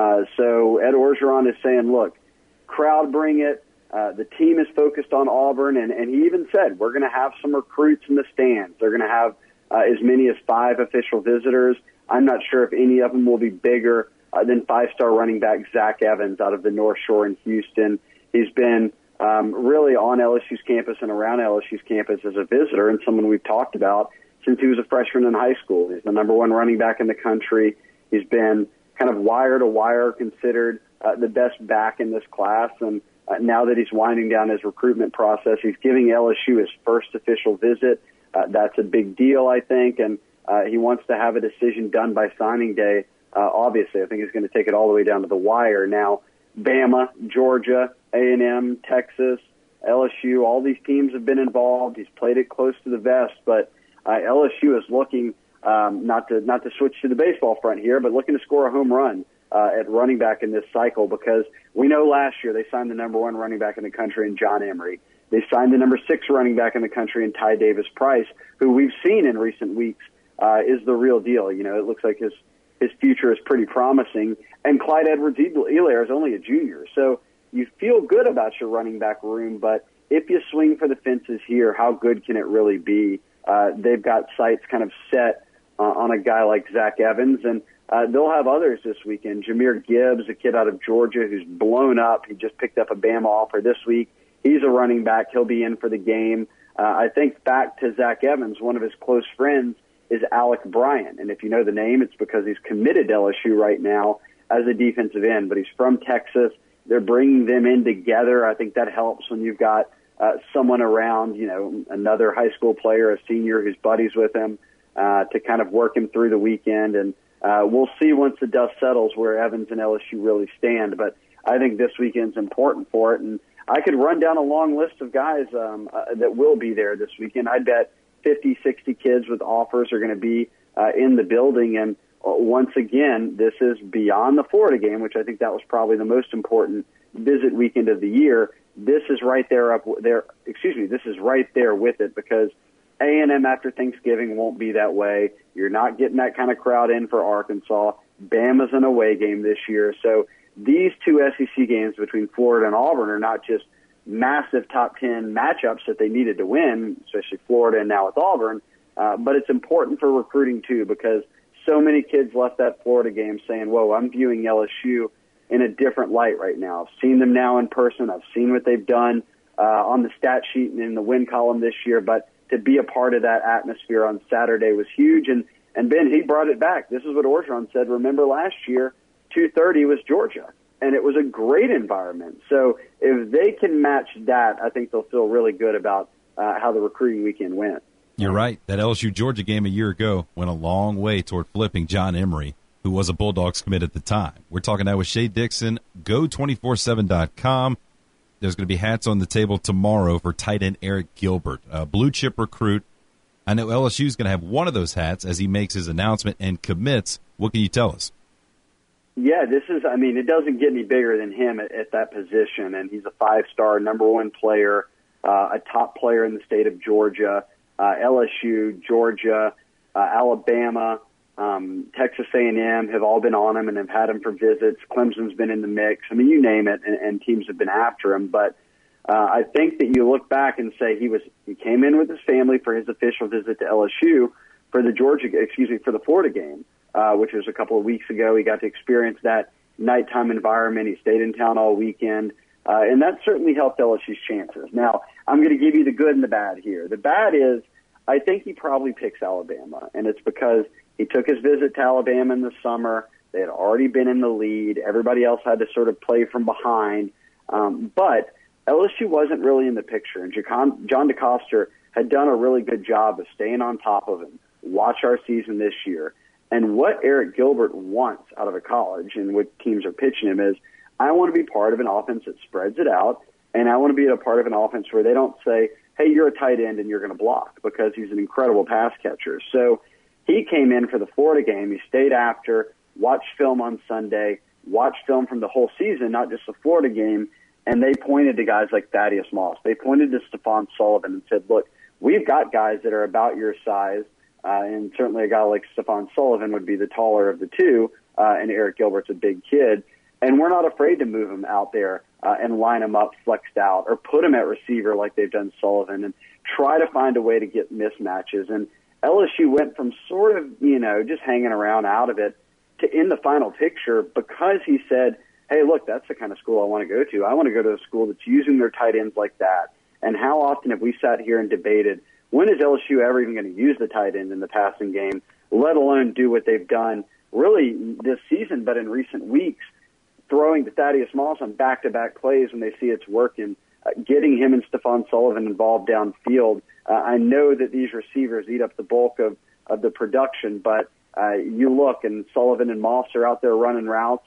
So Ed Orgeron is saying, look, crowd bring it. The team is focused on Auburn, and he even said, we're going to have some recruits in the stands. They're going to have as many as 5 official visitors. I'm not sure if any of them will be bigger than 5-star running back Zach Evans out of the North Shore in Houston. He's been really on LSU's campus and around LSU's campus as a visitor and someone we've talked about since he was a freshman in high school. He's the number 1 running back in the country. He's been kind of wire to wire considered the best back in this class, and now that he's winding down his recruitment process, he's giving LSU his first official visit. That's a big deal, I think, and he wants to have a decision done by signing day. Obviously, I think he's going to take it all the way down to the wire. Now, Bama, Georgia, A&M, Texas, LSU, all these teams have been involved. He's played it close to the vest, but LSU is looking not to switch to the baseball front here, but looking to score a home run at running back in this cycle, because we know last year they signed the number 1 running back in the country in John Emery. They signed the number 6 running back in the country in Ty Davis Price, who we've seen in recent weeks is the real deal. You know, it looks like his future is pretty promising. And Clyde Edwards-Helaire is only a junior. So you feel good about your running back room, but if you swing for the fences here, how good can it really be? They've got sights kind of set on a guy like Zach Evans, and they'll have others this weekend. Jahmyr Gibbs, a kid out of Georgia who's blown up. He just picked up a Bama offer this week. He's a running back. He'll be in for the game. I think back to Zach Evans, one of his close friends is Alec Bryant. And if you know the name, it's because he's committed to LSU right now as a defensive end. But he's from Texas. They're bringing them in together. I think that helps when you've got someone around, you know, another high school player, a senior who's buddies with him, to kind of work him through the weekend. And we'll see once the dust settles where Evans and LSU really stand. But I think this weekend's important for it. And I could run down a long list of guys that will be there this weekend. I bet 50, 60 kids with offers are going to be in the building. And once again, this is beyond the Florida game, which I think that was probably the most important visit weekend of the year. This is right there this is right there with it, because A&M after Thanksgiving won't be that way. You're not getting that kind of crowd in for Arkansas. Bama's an away game this year. So these 2 SEC games between Florida and Auburn are not just massive top 10 matchups that they needed to win, especially Florida and now with Auburn, but it's important for recruiting too, because so many kids left that Florida game saying, whoa, I'm viewing LSU in a different light right now. I've seen them now in person. I've seen what they've done on the stat sheet and in the win column this year, but to be a part of that atmosphere on Saturday was huge. And Ben, he brought it back. This is what Orgeron said. Remember last year, 2:30 was Georgia, and it was a great environment. So if they can match that, I think they'll feel really good about how the recruiting weekend went. You're right. That LSU-Georgia game a year ago went a long way toward flipping John Emery, who was a Bulldogs commit at the time. We're talking now with Shea Dixon, Go247.com. There's going to be hats on the table tomorrow for tight end Eric Gilbert, a blue-chip recruit I know LSU's going to have one of those hats as he makes his announcement and commits. What can you tell us? Yeah, it doesn't get any bigger than him at that position, and he's a 5-star, number one player, a top player in the state of Georgia, LSU, Georgia, Alabama, Texas A&M have all been on him and have had him for visits. Clemson's been in the mix. I mean, you name it, and teams have been after him. But I think that you look back and say he came in with his family for his official visit to LSU for the Florida game, which was a couple of weeks ago. He got to experience that nighttime environment. He stayed in town all weekend, and that certainly helped LSU's chances. Now, I'm going to give you the good and the bad here. The bad is I think he probably picks Alabama, and it's because he took his visit to Alabama in the summer. They had already been in the lead. Everybody else had to sort of play from behind. But LSU wasn't really in the picture, and John DeCoster had done a really good job of staying on top of him. Watch our season this year. And what Eric Gilbert wants out of a college and what teams are pitching him is, I want to be part of an offense that spreads it out, and I want to be a part of an offense where they don't say, hey, you're a tight end and you're going to block, because he's an incredible pass catcher. So he came in for the Florida game. He stayed after, watched film on Sunday, watched film from the whole season, not just the Florida game, and they pointed to guys like Thaddeus Moss. They pointed to Stephon Sullivan and said, look, we've got guys that are about your size, and certainly a guy like Stephon Sullivan would be the taller of the two, and Eric Gilbert's a big kid, and we're not afraid to move him out there and line him up flexed out or put him at receiver like they've done Sullivan and try to find a way to get mismatches. And LSU went from sort of, just hanging around out of it to in the final picture because he said, hey, look, that's the kind of school I want to go to. I want to go to a school that's using their tight ends like that. And how often have we sat here and debated, when is LSU ever even going to use the tight end in the passing game, let alone do what they've done really this season, but in recent weeks, throwing to Thaddeus Moss on back-to-back plays when they see it's working, getting him and Stephon Sullivan involved downfield. I know that these receivers eat up the bulk of the production, but you look, and Sullivan and Moss are out there running routes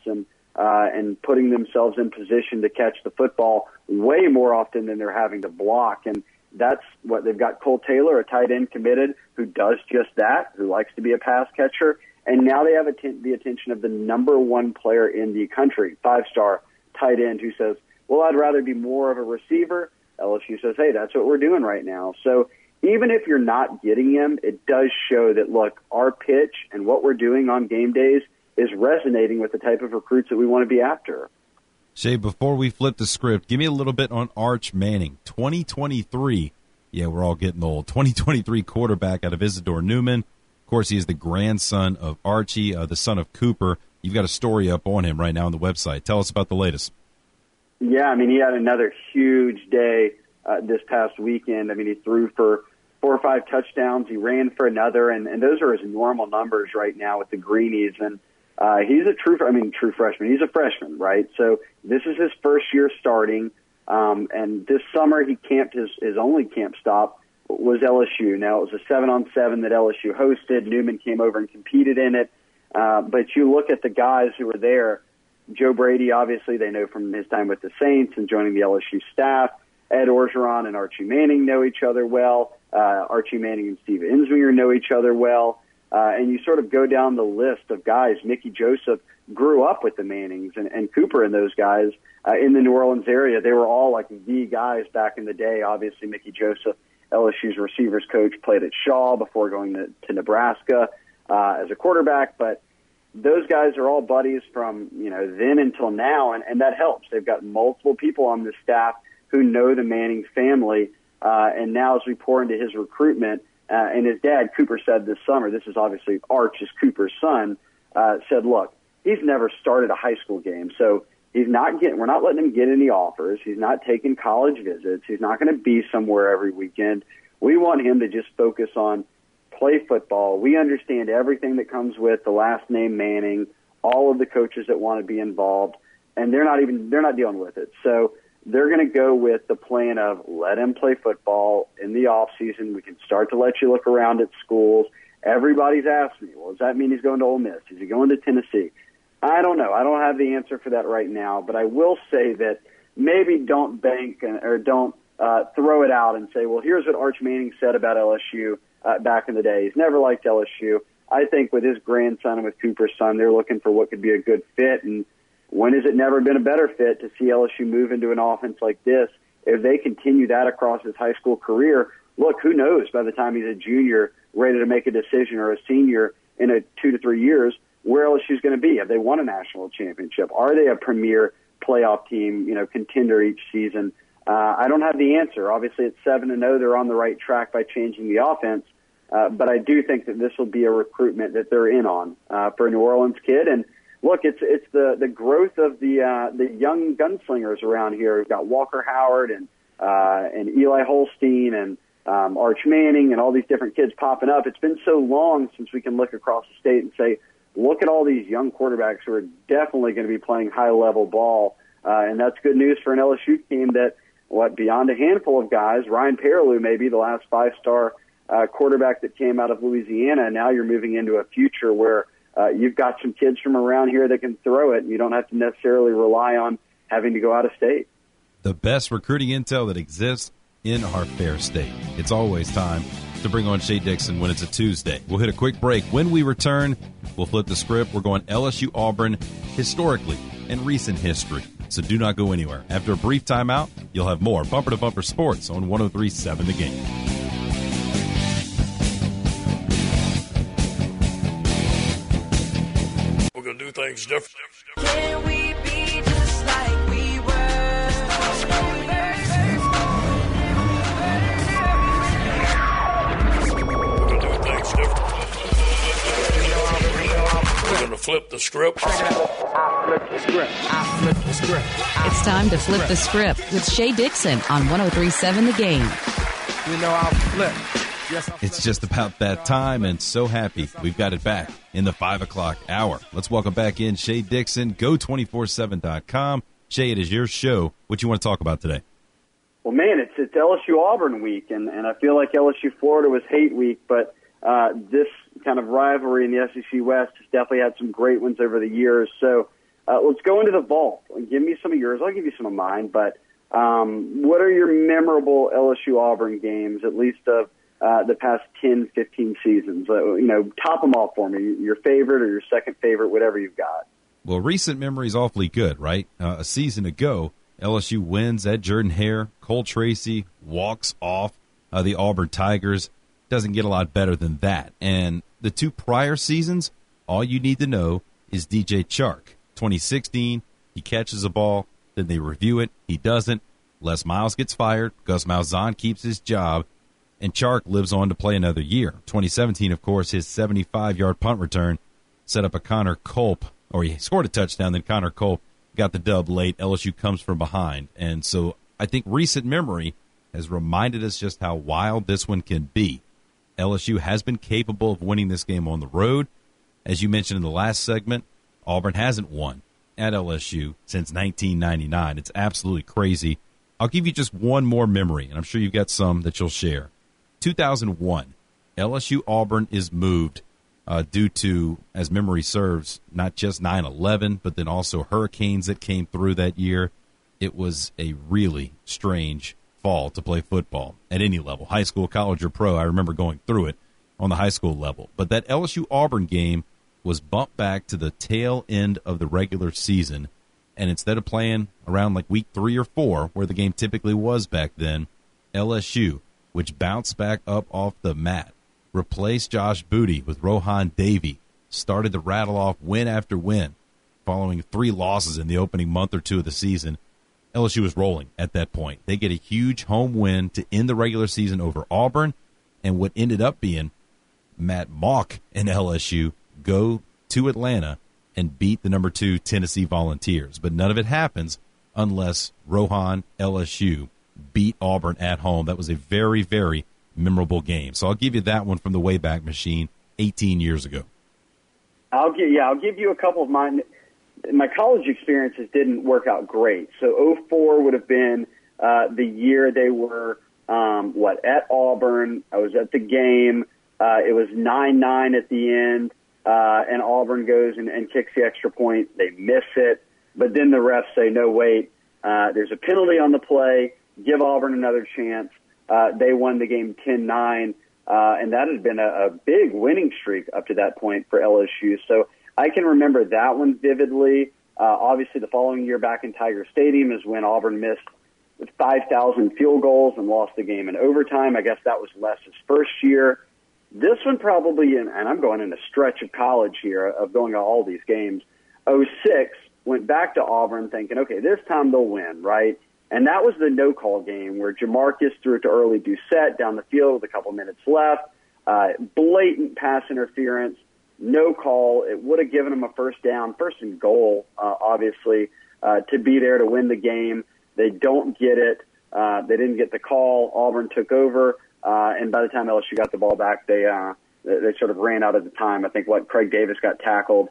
and putting themselves in position to catch the football way more often than they're having to block. And that's what they've got. Cole Taylor, a tight end committed, who does just that, who likes to be a pass catcher. And now they have the attention of the number one player in the country, 5-star tight end, who says, well, I'd rather be more of a receiver. LSU says, hey, that's what we're doing right now. So even if you're not getting him, it does show that, look, our pitch and what we're doing on game days is resonating with the type of recruits that we want to be after. Shay, before we flip the script, give me a little bit on Arch Manning. 2023, yeah, we're all getting old. 2023 quarterback out of Isidore Newman. Of course, he is the grandson of Archie, the son of Cooper. You've got a story up on him right now on the website. Tell us about the latest. Yeah, he had another huge day this past weekend. he threw for 4 or 5 touchdowns. He ran for another, and those are his normal numbers right now with the Greenies. And he's a true freshman. He's a freshman, right? So this is his first year starting. And this summer he camped, his only camp stop was LSU. Now, it was a 7-on-7 that LSU hosted. Newman came over and competed in it. But you look at the guys who were there. Joe Brady, obviously, they know from his time with the Saints and joining the LSU staff. Ed Orgeron and Archie Manning know each other well. Archie Manning and Steve Insminger know each other well. And you sort of go down the list of guys. Mickey Joseph grew up with the Mannings, and Cooper and those guys in the New Orleans area. They were all like the guys back in the day. Obviously, Mickey Joseph, LSU's receivers coach, played at Shaw before going to Nebraska as a quarterback. But those guys are all buddies from then until now, and that helps. They've got multiple people on the staff who know the Manning family, and now as we pour into his recruitment, and his dad, Cooper, said this summer, this is obviously Arch, is Cooper's son, said, look, he's never started a high school game, so we're not letting him get any offers. He's not taking college visits. He's not going to be somewhere every weekend. We want him to just focus on play football. We understand everything that comes with the last name Manning, all of the coaches that want to be involved, and they're not dealing with it. So they're going to go with the plan of let him play football in the off season. We can start to let you look around at schools. Everybody's asked me, well, does that mean he's going to Ole Miss? Is he going to Tennessee? I don't know. I don't have the answer for that right now, but I will say that maybe don't bank or don't throw it out and say, well, here's what Arch Manning said about LSU. back in the day. He's never liked LSU. I think with his grandson and with Cooper's son, they're looking for what could be a good fit. And when has it never been a better fit to see LSU move into an offense like this? If they continue that across his high school career, look, who knows by the time he's a junior ready to make a decision or a senior in 2 to 3 years where LSU's going to be. Have they won a national championship? Are they a premier playoff team, contender each season? I don't have the answer. Obviously, at 7-0, they're on the right track by changing the offense. But I do think that this will be a recruitment that they're in on for a New Orleans kid. And look, it's the growth of the young gunslingers around here. We've got Walker Howard and Eli Holstein and Arch Manning and all these different kids popping up. It's been so long since we can look across the state and say, look at all these young quarterbacks who are definitely going to be playing high-level ball. And that's good news for an LSU team that, beyond a handful of guys, Ryan Perrilloux may be the last 5-star quarterback that came out of Louisiana, and now you're moving into a future where you've got some kids from around here that can throw it, and you don't have to necessarily rely on having to go out of state. The best recruiting intel that exists in our fair state. It's always time to bring on Shea Dixon when it's a Tuesday. We'll hit a quick break. When we return, we'll flip the script. We're going LSU Auburn historically and recent history. So do not go anywhere. After a brief timeout, you'll have more Bumper to Bumper Sports on 103.7 The Game. We're going to do things different. Can we be just like we were? We're going to do things different. We're going to flip the script. It's time to flip the script with Shea Dixon on 103.7 The Game. I'll flip. It's just about that time, and so happy we've got it back in the 5 o'clock hour. Let's welcome back in Shea Dixon, Go247.com. Shea, it is your show. What you want to talk about today? Well, man, it's LSU Auburn week, and I feel like LSU Florida was hate week, but this kind of rivalry in the SEC West has definitely had some great ones over the years. So let's go into the vault and give me some of yours. I'll give you some of mine, but what are your memorable LSU Auburn games, at least of the past 10, 15 seasons? Top them all for me, your favorite or your second favorite, whatever you've got. Well, recent memory is awfully good, right? A season ago, LSU wins at Jordan-Hare. Cole Tracy walks off the Auburn Tigers. Doesn't get a lot better than that. And the two prior seasons, all you need to know is DJ Chark. 2016, he catches a ball, then they review it. He doesn't. Les Miles gets fired. Gus Malzahn keeps his job. And Chark lives on to play another year. 2017, of course, his 75-yard punt return set up a Connor Culp, or he scored a touchdown, then Connor Culp got the dub late. LSU comes from behind. And so I think recent memory has reminded us just how wild this one can be. LSU has been capable of winning this game on the road. As you mentioned in the last segment, Auburn hasn't won at LSU since 1999. It's absolutely crazy. I'll give you just one more memory, and I'm sure you've got some that you'll share. 2001, LSU Auburn is moved due to, as memory serves, not just 9/11, but then also hurricanes that came through that year. It was a really strange fall to play football at any level, high school, college, or pro. I remember going through it on the high school level. But that LSU Auburn game was bumped back to the tail end of the regular season, and instead of playing around like week 3 or 4, where the game typically was back then, LSU, which bounced back up off the mat, replaced Josh Booty with Rohan Davey, started to rattle off win after win, following 3 losses in the opening month or 2 of the season. LSU was rolling at that point. They get a huge home win to end the regular season over Auburn, and what ended up being Matt Mock and LSU go to Atlanta and beat the number 2 Tennessee Volunteers. But none of it happens unless Rohan, LSU, beat Auburn at home. That was a very, very memorable game. So I'll give you that one from the Wayback Machine 18 years ago. I'll give you a couple of mine. My college experiences didn't work out great. So 2004 would have been the year they were, at Auburn. I was at the game. It was 9-9 at the end, and Auburn goes and kicks the extra point. They miss it, but then the refs say, no, wait, there's a penalty on the play. Give Auburn another chance. They won the game 10-9. and that had been a big winning streak up to that point for LSU. So I can remember that one vividly. Obviously, the following year back in Tiger Stadium is when Auburn missed 5,000 field goals and lost the game in overtime. I guess that was Les's first year. This one probably, and I'm going in a stretch of college here of going to all these games, 06, went back to Auburn thinking, okay, this time they'll win, right? And that was the no-call game where Jamarcus threw it to Early Doucette down the field with a couple minutes left. Blatant pass interference, no call. It would have given them a first and goal, obviously, to be there to win the game. They don't get it. They didn't get the call. Auburn took over, and by the time LSU got the ball back, they sort of ran out of the time. I think Craig Davis got tackled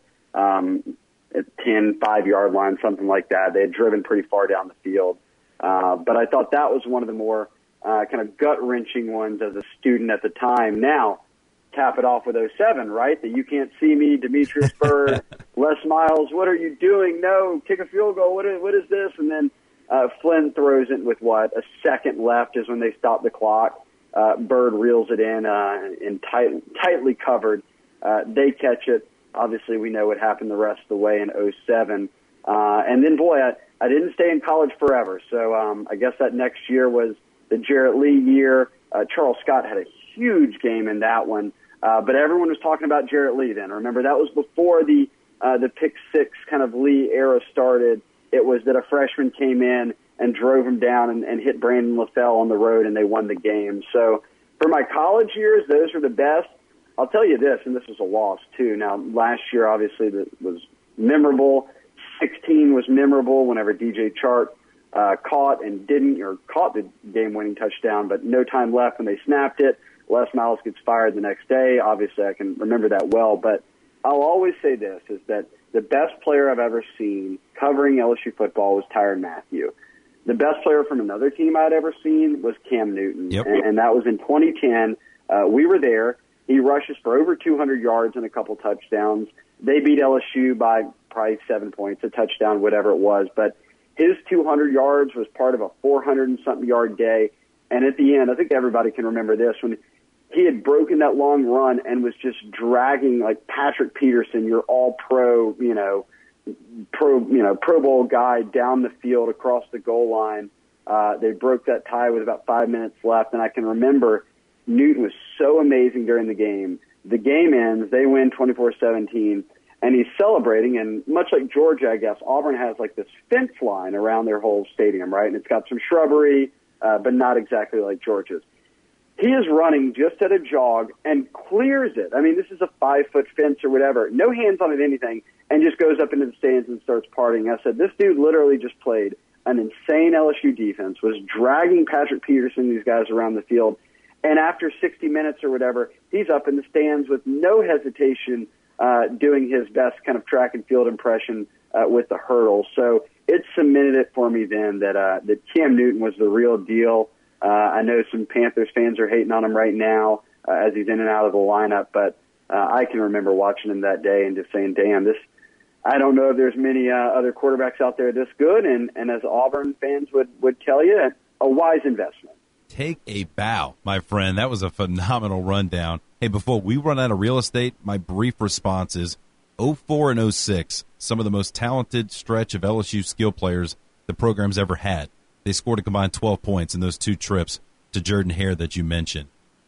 at 10, 5-yard line, something like that. They had driven pretty far down the field. But I thought that was one of the more kind of gut-wrenching ones as a student at the time. Now, cap it off with 07, right? The you can't see me, Demetrius Byrd, Les Miles, what are you doing? No, kick a field goal. What is this? And then Flynn throws it with a second left is when they stop the clock. Byrd reels it in tightly covered. They catch it. Obviously, we know what happened the rest of the way in 07. And then, boy, I didn't stay in college forever. So I guess that next year was the Jarrett Lee year. Charles Scott had a huge game in that one. But everyone was talking about Jarrett Lee then. Remember, that was before the pick six kind of Lee era started. It was that a freshman came in and drove him down and hit Brandon LaFell on the road, and they won the game. So for my college years, those were the best. I'll tell you this, and this was a loss too. Now, last year, obviously, that was memorable. 16 was memorable whenever DJ Chark caught the game-winning touchdown, but no time left when they snapped it. Les Miles gets fired the next day. Obviously, I can remember that well, but I'll always say this, is that the best player I've ever seen covering LSU football was Tyrann Mathieu. The best player from another team I'd ever seen was Cam Newton, and that was in 2010. We were there. He rushes for over 200 yards and a couple touchdowns. They beat LSU by probably 7 points, a touchdown, whatever it was. But his 200 yards was part of a 400-and-something yard day. And at the end, I think everybody can remember this, when he had broken that long run and was just dragging like Patrick Peterson, your all-pro, Pro Bowl guy down the field across the goal line. They broke that tie with about 5 minutes left. And I can remember Newton was so amazing during the game. The game ends, they win 24-17, and he's celebrating. And much like Georgia, I guess, Auburn has like this fence line around their whole stadium, right? And it's got some shrubbery, but not exactly like Georgia's. He is running just at a jog and clears it. I mean, this is a 5-foot fence or whatever. No hands on it, anything, and just goes up into the stands and starts partying. I said, this dude literally just played an insane LSU defense, was dragging Patrick Peterson, these guys around the field. And after 60 minutes or whatever, he's up in the stands with no hesitation doing his best kind of track and field impression with the hurdle. So it cemented it for me then that Cam Newton was the real deal. I know some Panthers fans are hating on him right now as he's in and out of the lineup, but I can remember watching him that day and just saying, damn, I don't know if there's many other quarterbacks out there this good, and as Auburn fans would tell you, a wise investment. Take a bow, my friend. That was a phenomenal rundown. Hey, before we run out of real estate, my brief response is 04 and 06, some of the most talented stretch of LSU skill players the program's ever had. They scored a combined 12 points in those two trips to Jordan-Hare that you mentioned.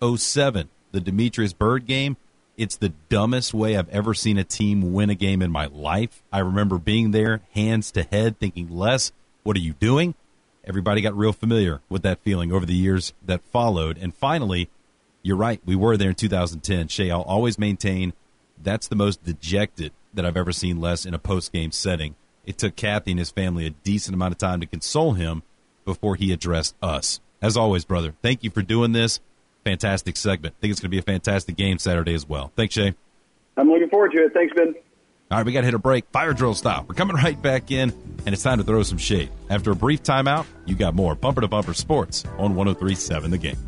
07, the Demetrius Byrd game, it's the dumbest way I've ever seen a team win a game in my life. I remember being there, hands to head, thinking, Les, what are you doing? Everybody got real familiar with that feeling over the years that followed. And finally, you're right, we were there in 2010. Shay, I'll always maintain that's the most dejected that I've ever seen Les in a post-game setting. It took Kathy and his family a decent amount of time to console him before he addressed us. As always, brother, thank you for doing this. Fantastic segment. I think it's going to be a fantastic game Saturday as well. Thanks, Shay. I'm looking forward to it. Thanks, Ben. All right, we got to hit a break. Fire drill style. We're coming right back in, and it's time to throw some shade. After a brief timeout, you got more Bumper to Bumper Sports on 103.7 The Game.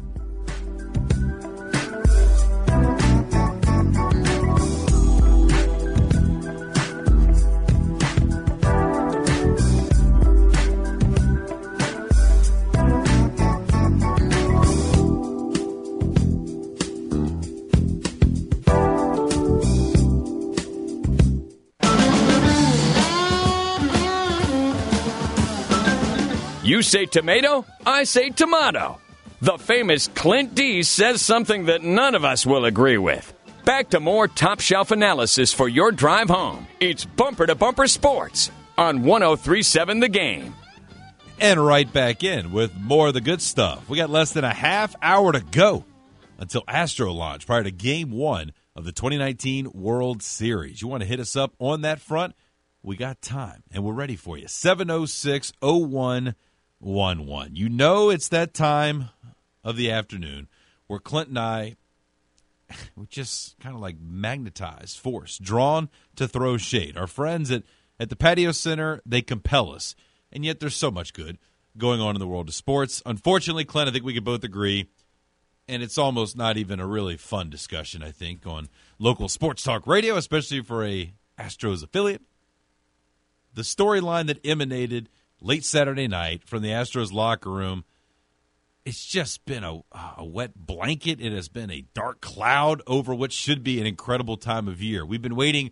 You say tomato, I say tomato. The famous Clint D says something that none of us will agree with. Back to more top shelf analysis for your drive home. It's Bumper to Bumper Sports on 103.7 The Game. And right back in with more of the good stuff. We got less than a half hour to go until Astro launch prior to Game 1 of the 2019 World Series. You want to hit us up on that front? We got time, and we're ready for you. 706-0111. You know it's that time of the afternoon where Clint and I, we're just kind of like magnetized, force, drawn to throw shade. Our friends at the Patio Center, they compel us. And yet there's so much good going on in the world of sports. Unfortunately, Clint, I think we could both agree, and it's almost not even a really fun discussion, I think, on local sports talk radio, especially for a Astros affiliate. The storyline that emanated late Saturday night from the Astros locker room, it's just been a wet blanket. It has been a dark cloud over what should be an incredible time of year. We've been waiting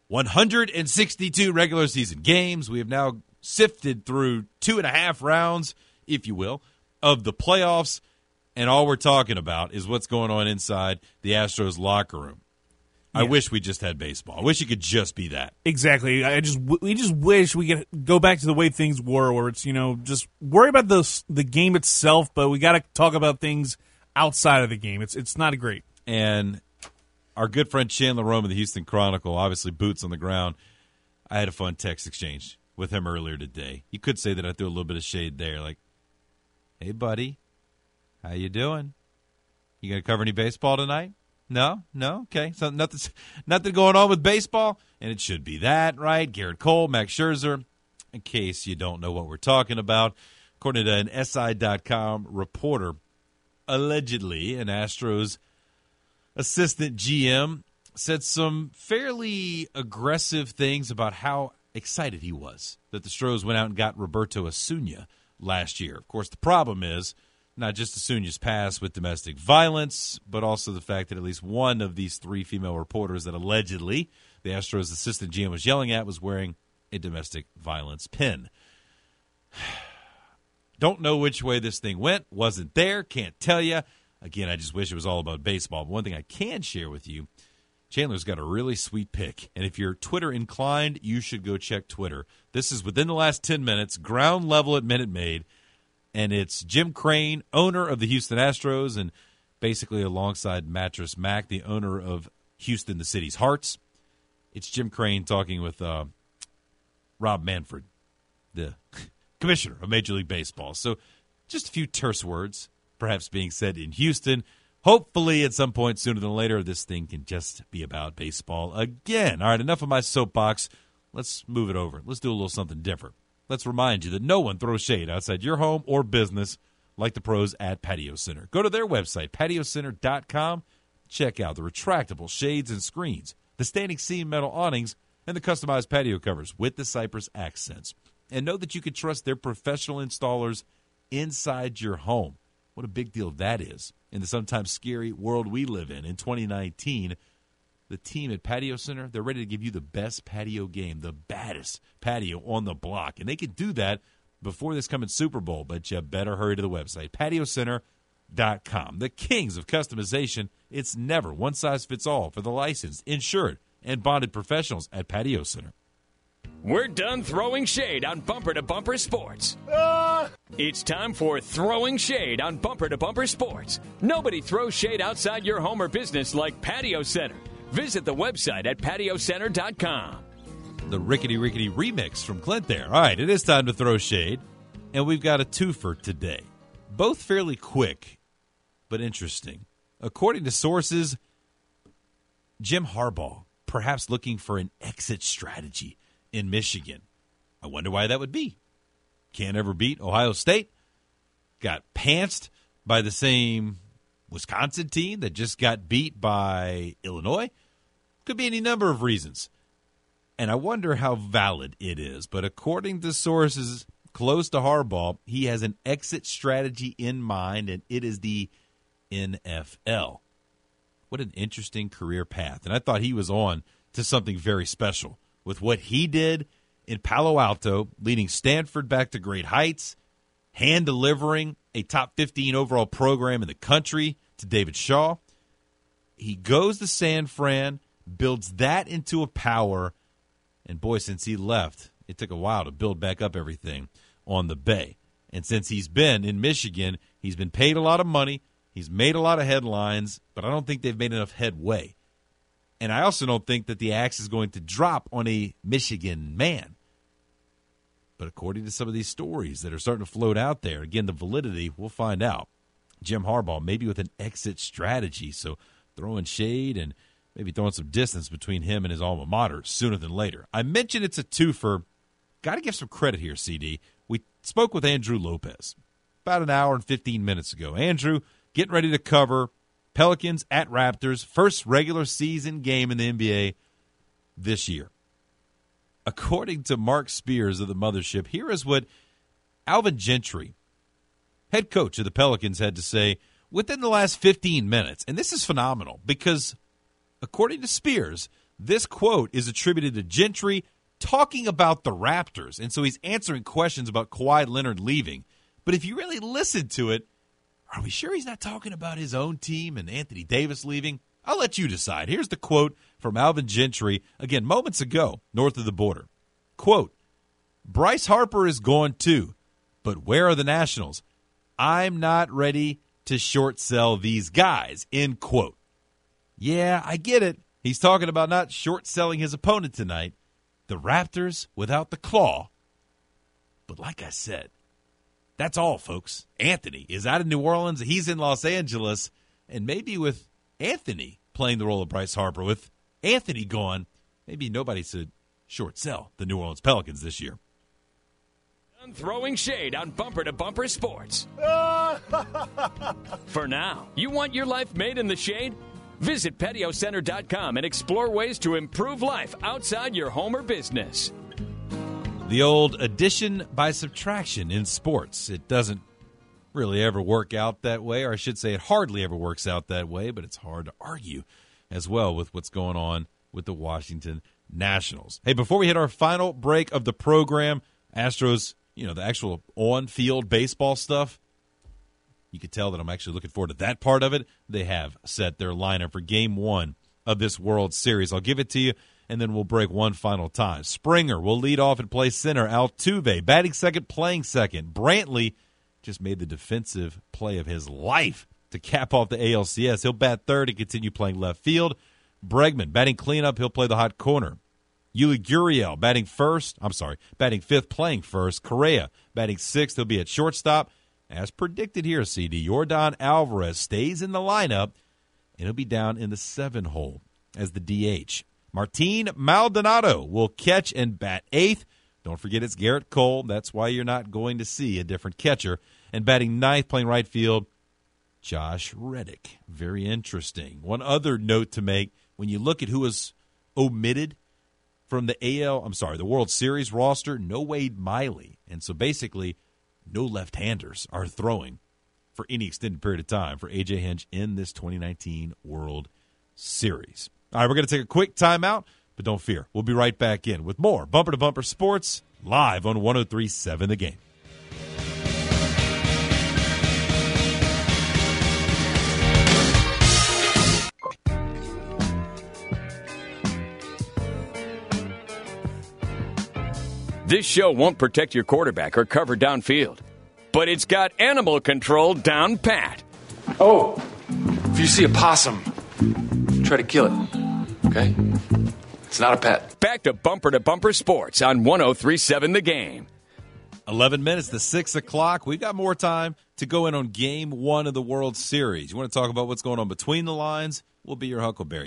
162 regular season games. We have now sifted through 2.5 rounds, if you will, of the playoffs, and all we're talking about is what's going on inside the Astros locker room. I wish we just had baseball. I wish it could just be that. Exactly. We just wish we could go back to the way things were, where it's, just worry about the game itself, but we got to talk about things outside of the game. It's not great. And our good friend Chandler Rome of the Houston Chronicle, obviously boots on the ground. I had a fun text exchange with him earlier today. You could say that I threw a little bit of shade there, like, "Hey, buddy, how you doing? You going to cover any baseball tonight?" No? Okay. So nothing going on with baseball, and it should be that, right? Garrett Cole, Max Scherzer. In case you don't know what we're talking about, according to an SI.com reporter, allegedly an Astros assistant GM said some fairly aggressive things about how excited he was that the Astros went out and got Roberto Acuña last year. Of course, the problem is not just Acuña's past with domestic violence, but also the fact that at least one of these 3 female reporters that allegedly the Astros assistant GM was yelling at was wearing a domestic violence pin. Don't know which way this thing went. Wasn't there. Can't tell you. Again, I just wish it was all about baseball. But one thing I can share with you, Chandler's got a really sweet pick. And if you're Twitter inclined, you should go check Twitter. This is within the last 10 minutes, ground level at Minute Maid. And it's Jim Crane, owner of the Houston Astros, and basically alongside Mattress Mac, the owner of Houston, the city's hearts. It's Jim Crane talking with Rob Manfred, the commissioner of Major League Baseball. So just a few terse words perhaps being said in Houston. Hopefully at some point sooner than later, this thing can just be about baseball again. All right, enough of my soapbox. Let's move it over. Let's do a little something different. Let's remind you that no one throws shade outside your home or business like the pros at Patio Center. Go to their website, patiocenter.com. Check out the retractable shades and screens, the standing seam metal awnings, and the customized patio covers with the cypress accents. And know that you can trust their professional installers inside your home. What a big deal that is in the sometimes scary world we live in 2019. The team at Patio Center, they're ready to give you the best patio game, the baddest patio on the block. And they can do that before this coming Super Bowl, but you better hurry to the website, patiocenter.com. The kings of customization. It's never one size fits all for the licensed, insured, and bonded professionals at Patio Center. We're done throwing shade on Bumper to Bumper Sports. It's time for Throwing Shade on Bumper to Bumper Sports. Nobody throws shade outside your home or business like Patio Center. Visit the website at patiocenter.com. The Rickety Rickety remix from Clint there. All right, it is time to throw shade, and we've got a twofer today. Both fairly quick, but interesting. According to sources, Jim Harbaugh perhaps looking for an exit strategy in Michigan. I wonder why that would be. Can't ever beat Ohio State. Got pantsed by the same Wisconsin team that just got beat by Illinois. Could be any number of reasons. And I wonder how valid it is. But according to sources close to Harbaugh, he has an exit strategy in mind, and it is the NFL. What an interesting career path. And I thought he was on to something very special with what he did in Palo Alto, leading Stanford back to great heights, hand-delivering a top 15 overall program in the country to David Shaw. He goes to San Fran, builds that into a power, and boy, since he left, it took a while to build back up everything on the Bay. And since he's been in Michigan, he's been paid a lot of money, he's made a lot of headlines, but I don't think they've made enough headway. And I also don't think that the axe is going to drop on a Michigan man. But according to some of these stories that are starting to float out there, again, the validity, we'll find out. Jim Harbaugh, maybe with an exit strategy, so throwing shade and maybe throwing some distance between him and his alma mater sooner than later. I mentioned it's a twofer. Got to give some credit here, CD. We spoke with Andrew Lopez about an hour and 15 minutes ago. Andrew, getting ready to cover Pelicans at Raptors, first regular season game in the NBA this year. According to Mark Spears of the Mothership, here is what Alvin Gentry, head coach of the Pelicans, had to say within the last 15 minutes. And this is phenomenal because, according to Spears, this quote is attributed to Gentry talking about the Raptors. And so he's answering questions about Kawhi Leonard leaving. But if you really listen to it, are we sure he's not talking about his own team and Anthony Davis leaving? I'll let you decide. Here's the quote from Alvin Gentry, again, moments ago, north of the border. Quote, Bryce Harper is gone too, but where are the Nationals? I'm not ready to short sell these guys, end quote. Yeah, I get it. He's talking about not short selling his opponent tonight, the Raptors without the claw. But like I said, that's all, folks. Anthony is out of New Orleans. He's in Los Angeles. And maybe with Anthony playing the role of Bryce Harper, with Anthony gone, maybe nobody should short sell the New Orleans Pelicans this year. Throwing shade on Bumper to Bumper Sports. For now, you want your life made in the shade? Visit PatioCenter.com and explore ways to improve life outside your home or business. The old addition by subtraction in sports. It doesn't really ever work out that way, or I should say it hardly ever works out that way, but it's hard to argue as well with what's going on with the Washington Nationals. Hey, before we hit our final break of the program, Astros, the actual on-field baseball stuff, you could tell that I'm actually looking forward to that part of it. They have set their lineup for Game 1 of this World Series. I'll give it to you, and then we'll break one final time. Springer will lead off and play center. Altuve batting second, playing second. Brantley just made the defensive play of his life to cap off the ALCS. He'll bat third and continue playing left field. Bregman batting cleanup. He'll play the hot corner. Yuli Gurriel batting fifth, playing first. Correa batting sixth. He'll be at shortstop. As predicted here, CD, Yordan Alvarez stays in the lineup, and he'll be down in the 7-hole as the DH. Martin Maldonado will catch and bat eighth. Don't forget it's Garrett Cole. That's why you're not going to see a different catcher. And batting ninth, playing right field, Josh Reddick. Very interesting. One other note to make, when you look at who was omitted from the World Series roster, no Wade Miley. And so basically, no left-handers are throwing for any extended period of time for A.J. Hinch in this 2019 World Series. All right, we're going to take a quick timeout, but don't fear. We'll be right back in with more Bumper to Bumper Sports live on 103.7 The Game. This show won't protect your quarterback or cover downfield, but it's got animal control down pat. Oh, if you see a possum, try to kill it, okay? It's not a pet. Back to Bumper Sports on 103.7 The Game. 11 minutes to 6 o'clock. We've got more time to go in on Game 1 of the World Series. You want to talk about what's going on between the lines? We'll be your Huckleberry.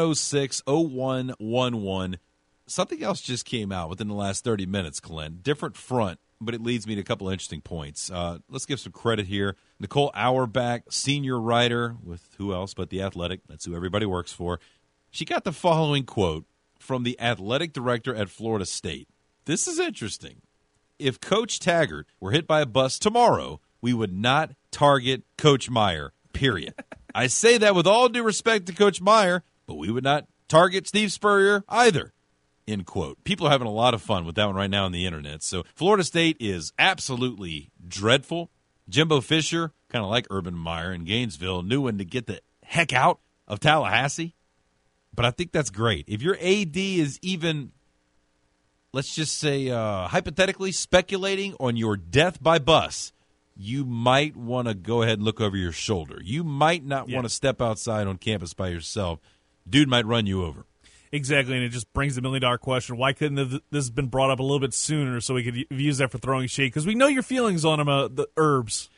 706-0111. Something else just came out within the last 30 minutes, Clint. Different front, but it leads me to a couple of interesting points. Let's give some credit here. Nicole Auerbach, senior writer with who else but The Athletic. That's who everybody works for. She got the following quote from the athletic director at Florida State. This is interesting. If Coach Taggart were hit by a bus tomorrow, we would not target Coach Meyer, period. I say that with all due respect to Coach Meyer, but we would not target Steve Spurrier either. end quote. People are having a lot of fun with that one right now on the internet. So Florida State is absolutely dreadful. Jimbo Fisher, kind of like Urban Meyer in Gainesville, knew when to get the heck out of Tallahassee. But I think that's great. If your AD is even, let's just say, hypothetically speculating on your death by bus, you might want to go ahead and look over your shoulder. You might not want to step outside on campus by yourself. Dude might run you over. Exactly, and it just brings the million-dollar question. Why couldn't this have been brought up a little bit sooner so we could use that for throwing shade? Because we know your feelings on him, the Herbs.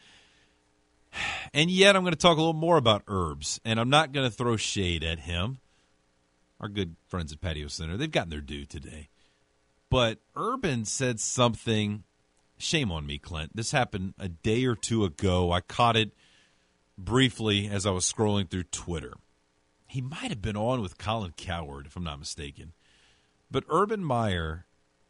And yet I'm going to talk a little more about Herbs, and I'm not going to throw shade at him. Our good friends at Patio Center, they've gotten their due today. But Urban said something, shame on me, Clint. This happened a day or two ago. I caught it briefly as I was scrolling through Twitter. He might have been on with Colin Cowherd, if I'm not mistaken. But Urban Meyer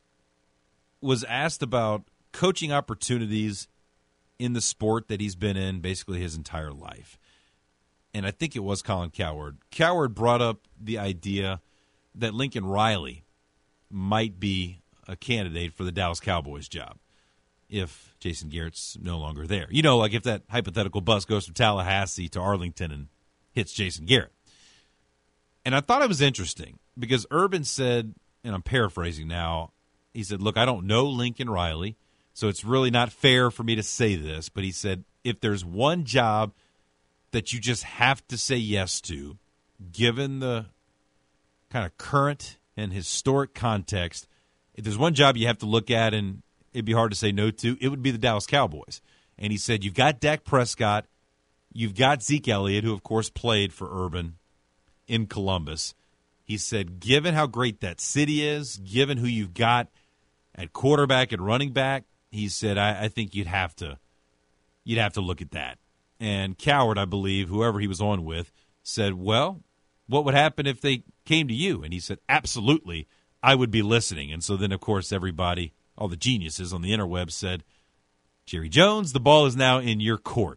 was asked about coaching opportunities in the sport that he's been in basically his entire life. And I think it was Colin Cowherd. Cowherd brought up the idea that Lincoln Riley might be a candidate for the Dallas Cowboys job if Jason Garrett's no longer there. You know, like if that hypothetical bus goes from Tallahassee to Arlington and hits Jason Garrett. And I thought it was interesting because Urban said, and I'm paraphrasing now, he said, look, I don't know Lincoln Riley, so it's really not fair for me to say this, but he said, if there's one job that you just have to say yes to, given the kind of current and historic context, if there's one job you have to look at and it'd be hard to say no to, it would be the Dallas Cowboys. And he said, you've got Dak Prescott, you've got Zeke Elliott, who, of course, played for Urban in Columbus. He said, given how great that city is, given who you've got at quarterback and running back, he said, I think you'd have to look at that. And Cowherd, I believe, whoever he was on with, said, well, what would happen if they came to you? And he said, absolutely, I would be listening. And so then, of course, everybody, all the geniuses on the interweb said, Jerry Jones, the ball is now in your court.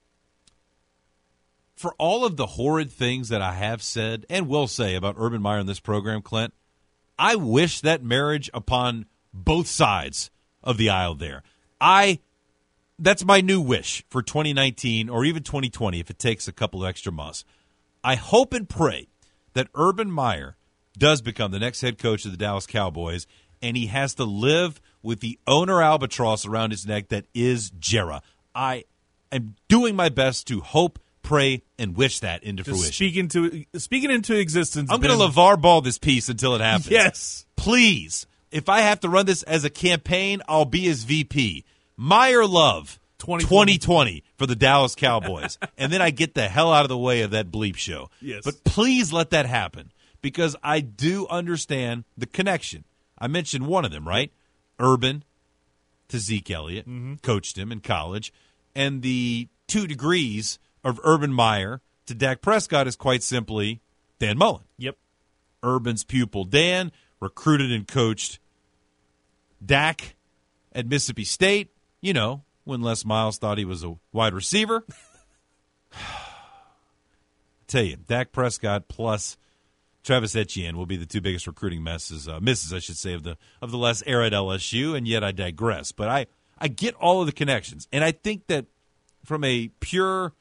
For all of the horrid things that I have said and will say about Urban Meyer in this program, Clint, I wish that marriage upon both sides of the aisle there. That's my new wish for 2019 or even 2020 if it takes a couple of extra months. I hope and pray that Urban Meyer does become the next head coach of the Dallas Cowboys, and he has to live with the owner albatross around his neck that is Jera. I am doing my best to hope, pray, and wish that into fruition. Speaking into existence. I'm going to LeVar Ball this piece until it happens. Yes. Please, if I have to run this as a campaign, I'll be his VP. Meyer Love 2020 for the Dallas Cowboys. And then I get the hell out of the way of that bleep show. Yes. But please let that happen because I do understand the connection. I mentioned one of them, right? Urban to Zeke Elliott, coached him in college. And the 2 degrees of Urban Meyer to Dak Prescott is quite simply Dan Mullen. Yep. Urban's pupil Dan recruited and coached Dak at Mississippi State, you know, when Les Miles thought he was a wide receiver. I tell you, Dak Prescott plus Travis Etienne will be the 2 biggest recruiting misses, of the Les era at LSU, and yet I digress. But I get all of the connections, and I think that from a pure,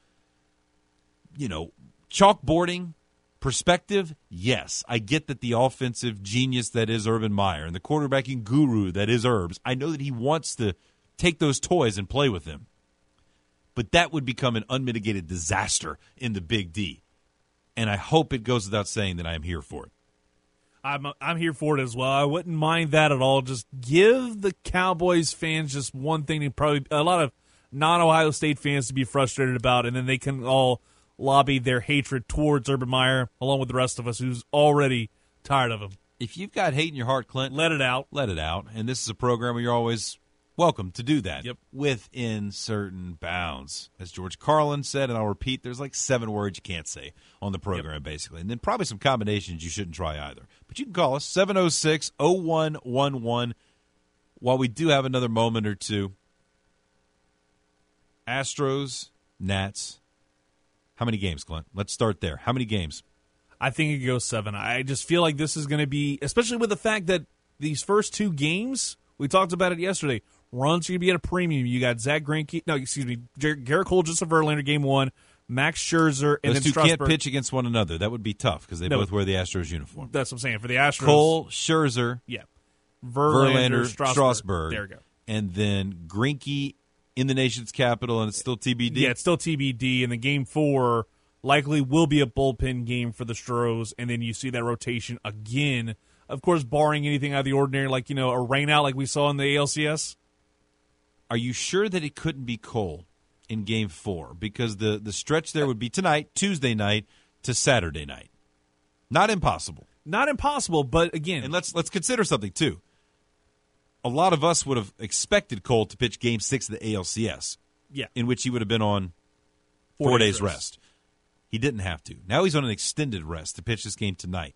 chalkboarding perspective, yes, I get that the offensive genius that is Urban Meyer and the quarterbacking guru that is Herbs, I know that he wants to take those toys and play with them. But that would become an unmitigated disaster in the Big D. And I hope it goes without saying that I am here for it. I'm here for it as well. I wouldn't mind that at all. Just give the Cowboys fans just one thing to probably a lot of non-Ohio State fans to be frustrated about, and then they can all lobby their hatred towards Urban Meyer along with the rest of us who's already tired of him. If you've got hate in your heart, Clint, let it out. Let it out. And this is a program where you're always welcome to do that. Yep. Within certain bounds. As George Carlin said, and I'll repeat, there's like 7 words you can't say on the program, basically. And then probably some combinations you shouldn't try either. But you can call us 706-0111 while we do have another moment or two. Astros, Nats. How many games, Glenn? Let's start there. How many games? I think it goes 7. I just feel like this is going to be, especially with the fact that these first 2 games, we talked about it yesterday, runs are going to be at a premium. You got Garrett Cole, Justin Verlander, game 1, Max Scherzer, and those then two Strasburg. can't pitch against one another. That would be tough because they both wear the Astros uniform. That's what I'm saying. For the Astros. Cole, Scherzer, Verlander, Strasburg. There we go. And then Greinke in the nation's capital, and it's still TBD? Yeah, it's still TBD, and the game 4 likely will be a bullpen game for the Stros, and then you see that rotation again, of course, barring anything out of the ordinary, like, a rainout like we saw in the ALCS. Are you sure that it couldn't be Cole in game 4? Because the stretch there would be tonight, Tuesday night, to Saturday night. Not impossible. Not impossible, but again. And let's consider something, too. A lot of us would have expected Cole to pitch game 6 of the ALCS. Yeah. In which he would have been on 4 days rest. He didn't have to. Now he's on an extended rest to pitch this game tonight.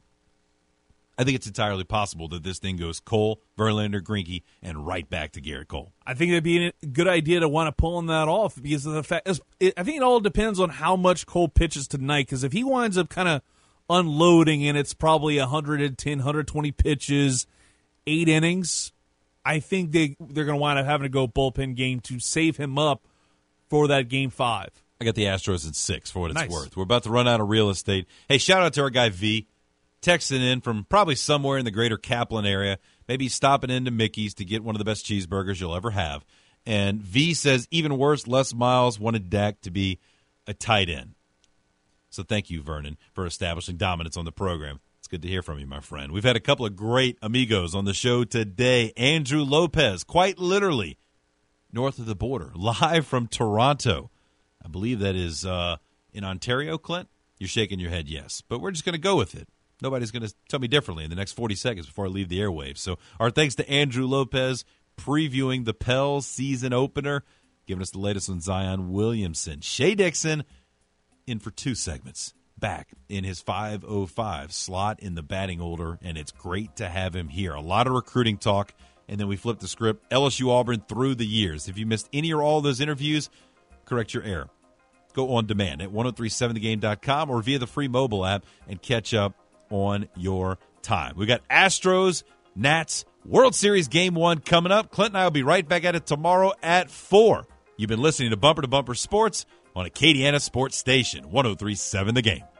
I think it's entirely possible that this thing goes Cole, Verlander, Greinke, and right back to Garrett Cole. I think it'd be a good idea to want to pulling that off because of the fact. I think it all depends on how much Cole pitches tonight. Because if he winds up kind of unloading and it's probably 110, 120 pitches, 8 innings, I think they're going to wind up having to go bullpen game to save him up for that game 5. I got the Astros in 6 for what it's Nice. worth. We're about to run out of real estate. Hey, shout out to our guy V, texting in from probably somewhere in the greater Kaplan area, maybe stopping into Mickey's to get one of the best cheeseburgers you'll ever have. And V says, even worse, Les Miles wanted Dak to be a tight end. So thank you, Vernon, for establishing dominance on the program. It's good to hear from you, my friend. We've had a couple of great amigos on the show today. Andrew Lopez, quite literally, north of the border, live from Toronto. I believe that is in Ontario, Clint? You're shaking your head yes. But we're just going to go with it. Nobody's going to tell me differently in the next 40 seconds before I leave the airwaves. So our thanks to Andrew Lopez previewing the Pels season opener, giving us the latest on Zion Williamson. Shea Dixon in for 2 segments, back in his 5:05 slot in the batting order, and it's great to have him here. A lot of recruiting talk, and then we flip the script. LSU Auburn through the years. If you missed any or all of those interviews, correct your error. Go on demand at 1037thegame.com or via the free mobile app and catch up on your time. We got Astros, Nats, World Series Game 1 coming up. Clint and I will be right back at it tomorrow at 4. You've been listening to Bumper Sports on Acadiana Sports Station, 1037 The Game.